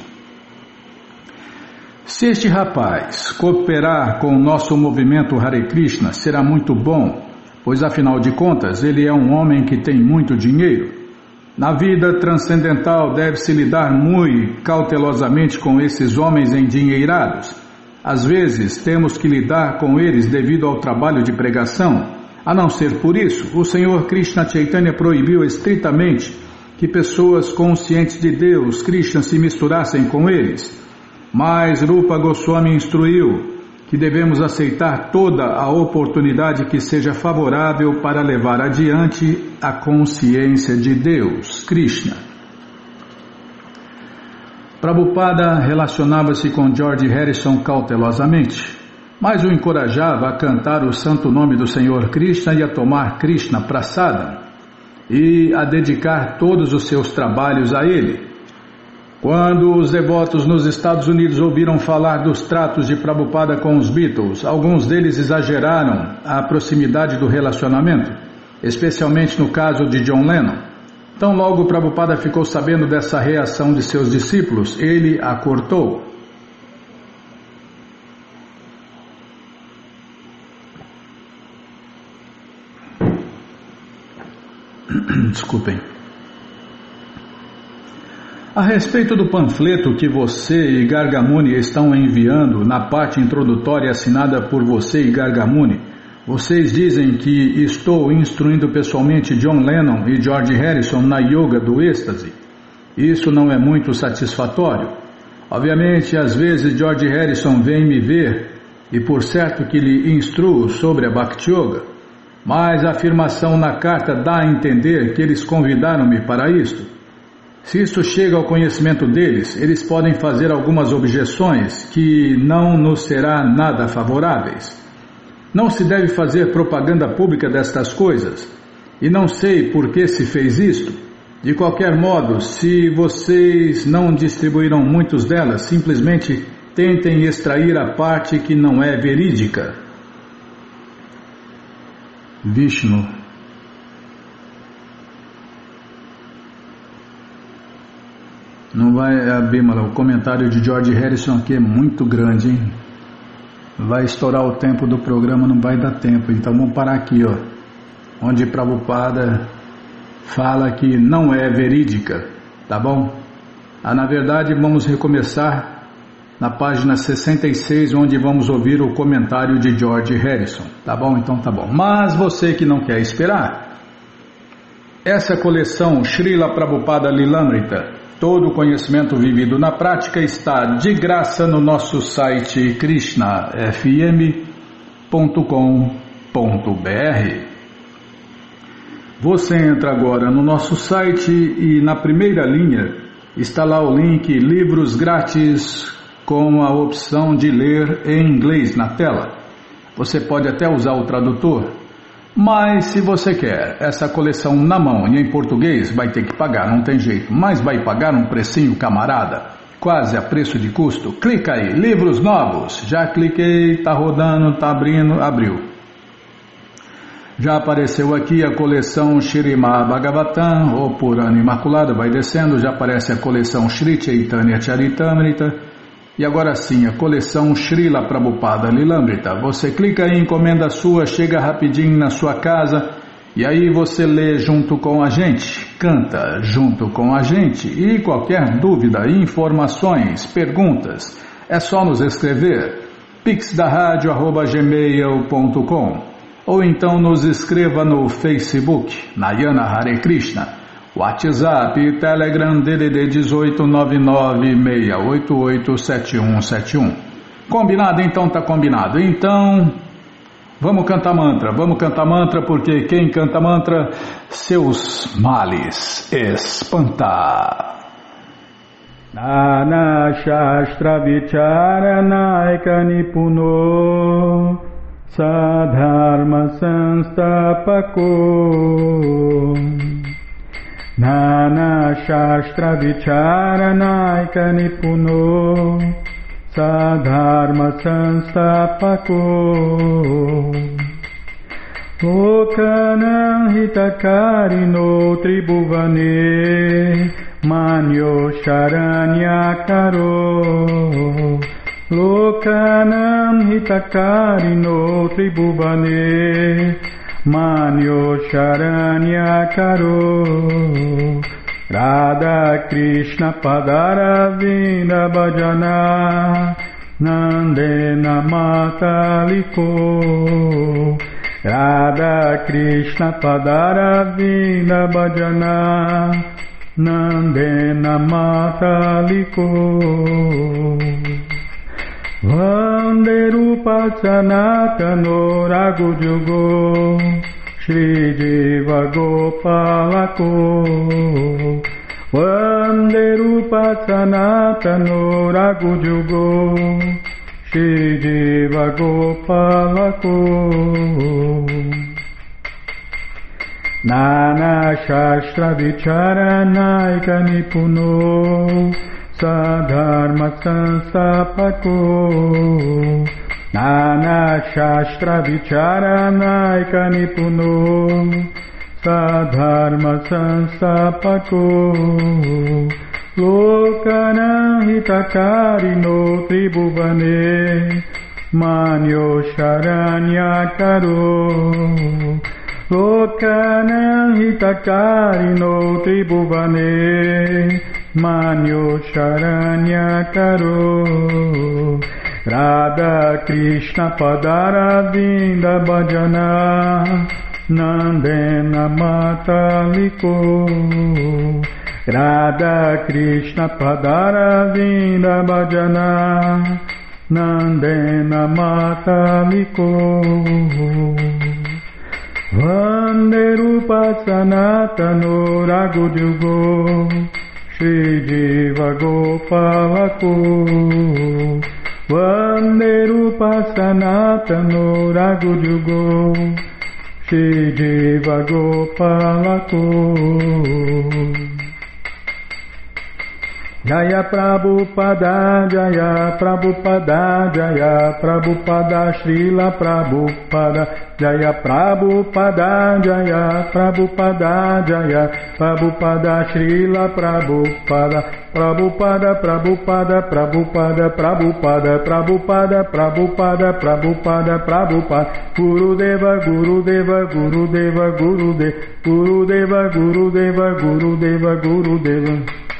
Se este rapaz cooperar com o nosso movimento Hare Krishna, será muito bom, pois afinal de contas ele é um homem que tem muito dinheiro. Na vida transcendental deve-se lidar muito cautelosamente com esses homens endinheirados. Às vezes temos que lidar com eles devido ao trabalho de pregação. A não ser por isso, o senhor Krishna Chaitanya proibiu estritamente que pessoas conscientes de Deus, Krishna, se misturassem com eles. Mas Rupa Goswami instruiu que devemos aceitar toda a oportunidade que seja favorável para levar adiante a consciência de Deus, Krishna. Prabhupada relacionava-se com George Harrison cautelosamente, mas o encorajava a cantar o santo nome do Senhor Krishna e a tomar Krishna Prasadam e a dedicar todos os seus trabalhos a ele. Quando os devotos nos Estados Unidos ouviram falar dos tratos de Prabhupada com os Beatles, alguns deles exageraram a proximidade do relacionamento. especialmente no caso de John Lennon. Então logo Prabhupada ficou sabendo dessa reação de seus discípulos, ele a cortou. Desculpem. A respeito do panfleto que você e Gargamuni estão enviando, na parte introdutória assinada por você e Gargamuni, vocês dizem que estou instruindo pessoalmente John Lennon e George Harrison na yoga do êxtase. Isso não é muito satisfatório. Obviamente, às vezes George Harrison vem me ver e por certo que lhe instruo sobre a Bhakti Yoga, mas a afirmação na carta dá a entender que eles convidaram-me para isto. Se isso chega ao conhecimento deles, eles podem fazer algumas objeções que não nos será nada favoráveis. Não se deve fazer propaganda pública destas coisas, e não sei por que se fez isto. De qualquer modo, se vocês não distribuíram muitos delas, simplesmente tentem extrair a parte que não é verídica. Vishnu. Não vai, Abimala, o comentário de George Harrison aqui é muito grande, hein? Vai estourar o tempo do programa, não vai dar tempo. Então vamos parar aqui, ó. Onde Prabhupada fala que não é verídica, tá bom? Ah, na verdade, vamos recomeçar na página sessenta e seis, onde vamos ouvir o comentário de George Harrison, tá bom? Então tá bom. Mas você que não quer esperar, essa coleção Srila Prabhupada Lilamrita, todo o conhecimento vivido na prática, está de graça no nosso site krishna f m ponto com ponto b r. Você entra agora no nosso site e na primeira linha está lá o link Livros Grátis com a opção de ler em inglês na tela. Você pode até usar o tradutor, mas se você quer essa coleção na mão e em português, vai ter que pagar, não tem jeito. Mas vai pagar um precinho, camarada, quase a preço de custo. Clica aí, livros novos. Já cliquei, tá rodando, tá abrindo, abriu. Já apareceu aqui a coleção Shrimad Bhagavatam, ou Purana Imaculada, vai descendo, já aparece a coleção Shri Chaitanya Charitamrita. E agora sim, a coleção Srila Prabhupada Lilamrita. Você clica aí, encomenda a sua, chega rapidinho na sua casa e aí você lê junto com a gente, canta junto com a gente. E qualquer dúvida, informações, perguntas, é só nos escrever pix da rádio arroba gmail ponto com ou então nos escreva no Facebook, Nayana Hare Krishna. WhatsApp, Telegram, D D D dezoito nove nove seis oito oito sete um sete um. Combinado? Então tá combinado. Então, vamos cantar mantra, vamos cantar mantra, porque quem canta mantra, seus males espanta. Nana Shastra Vicharanaika Nipuno Sadharma Sanstapako Nana Shastra Vicharanaika Nipuno Sadharma Sanstapako Lokanam Hitakarino Tribhuvane Manyo Sharanyakaro Lokanam Hitakarino Tribhuvane Manyo Sharanyakaro Radha Krishna Padaravinda Bhajana Nandena Mataliko Radha Krishna Padaravinda Bhajana Nandena Mataliko Vande Rupa Sanatano Raghujugo Shri Jiva Gopalako Vande Rupa Sanatano Raghujugo Shri Jiva Gopalako Nana Shastra Vicharanaika Nipuno Sadharma Sanstapako Nana Shastra Vicharanaika Nipuno Sadharma Sanstapako Lokanam Hitakarino Tribhuvane Manyo Sharanyakaro Lokanam Hitakarino Tribhuvane Manyo Sharanyakaro Radha Krishna Padaravinda Bhajana Nandena Mataliko Radha Krishna Padaravinda Bhajana Nandena Mataliko Vande Rupa Sanatano Raghujugo Shri Jiva Gopalako Vande Rupa Sanatano Raghujugo Shri Jiva Gopalako Jaya Prabhupada, Jaya Prabhupada, Jaya Prabhupada, Srila Prabhupada, Jaya Prabhupada, Jaya Prabhupada, Jaya Prabhupada, Srila Prabhupada, Prabhupada, Prabhupada, Prabhupada, Prabhupada, Prabhupada, Prabhupada, Prabhupada, Prabhupada, Gurudeva, Gurudeva, Gurudeva, Gurudeva, Gurudeva, Gurudeva, Gurudeva, Gurudeva.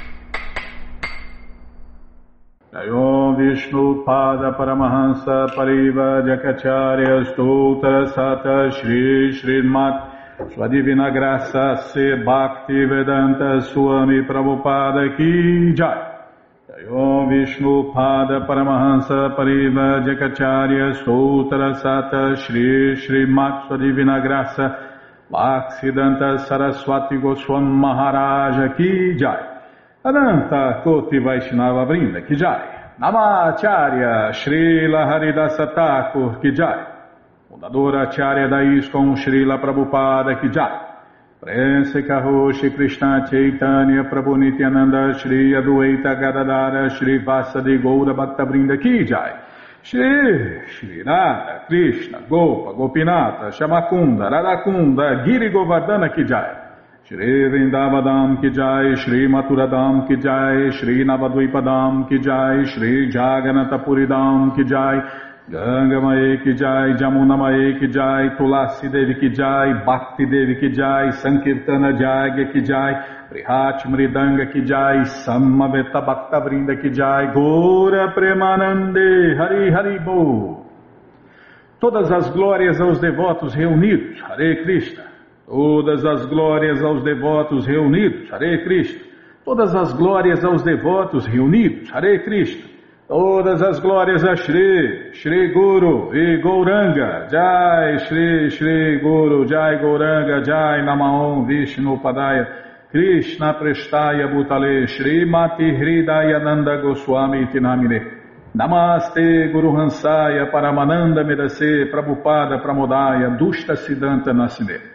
Om Vishnu Pada Paramahansa Pariva Jakacharya Stoutra Sata Shri Srimat Sua Divina Graça Se Bhakti Vedanta Swami Prabhupada Ki Jai. Om Vishnu Pada Paramahansa Pariva Jakacharya Stoutra Sata Shri Srimat Sua Divina Graça Bhaktivedanta Saraswati Goswami Maharaja Ki Jai. Ananta Koti Vaishnava Vrinda Ki Jai. Namacharya Srila Haridasa Thakur Ki Jai. Fundadora Acharya da ISKCON Srila Prabhupada Ki Jai. Prense Karoshi Krishna Chaitanya Prabhu Nityananda Shri Adwaita Gadadara Shri Vasadi Goura Bhakta Vrinda Ki Jai. Shri Shri Radha Krishna Gopa Gopinata Shamakunda Radakunda Giri Govardhana Ki Jai. Shri Vrindavadam Ki Jai, Shri Maturadam Ki Jai, Shri Navadvipadam Ki Jai, Shri Jaganatapuridam Ki Jai, Ganga Mae Ki Jai, Jamuna Mae Ki Jai, Tulasi Devi Ki Jai, Bhakti Devi Ki Jai, Sankirtana Jagya Ki Jai, Prihat Mridanga Ki Jai, Samaveta Bhakta Vrinda Ki Jai, Gora Premanande, Hari Hari Bo. Todas as glórias aos devotos reunidos, Hare Krishna. Todas as glórias aos devotos reunidos, Hare Krishna. Todas as glórias aos devotos reunidos, Hare Krishna. Todas as glórias a Shri, Shri Guru e Gauranga, Jai Shri, Shri Guru, Jai Gauranga, Jai Namaon Vishnu Padaya, Krishna Prestaya Bhutale, Shri Mati Hridaya Nanda Goswami Tinamine. Namaste Guru Hansaya Paramananda Medase Prabhupada Pramodaya Dushta Siddhanta Nasine.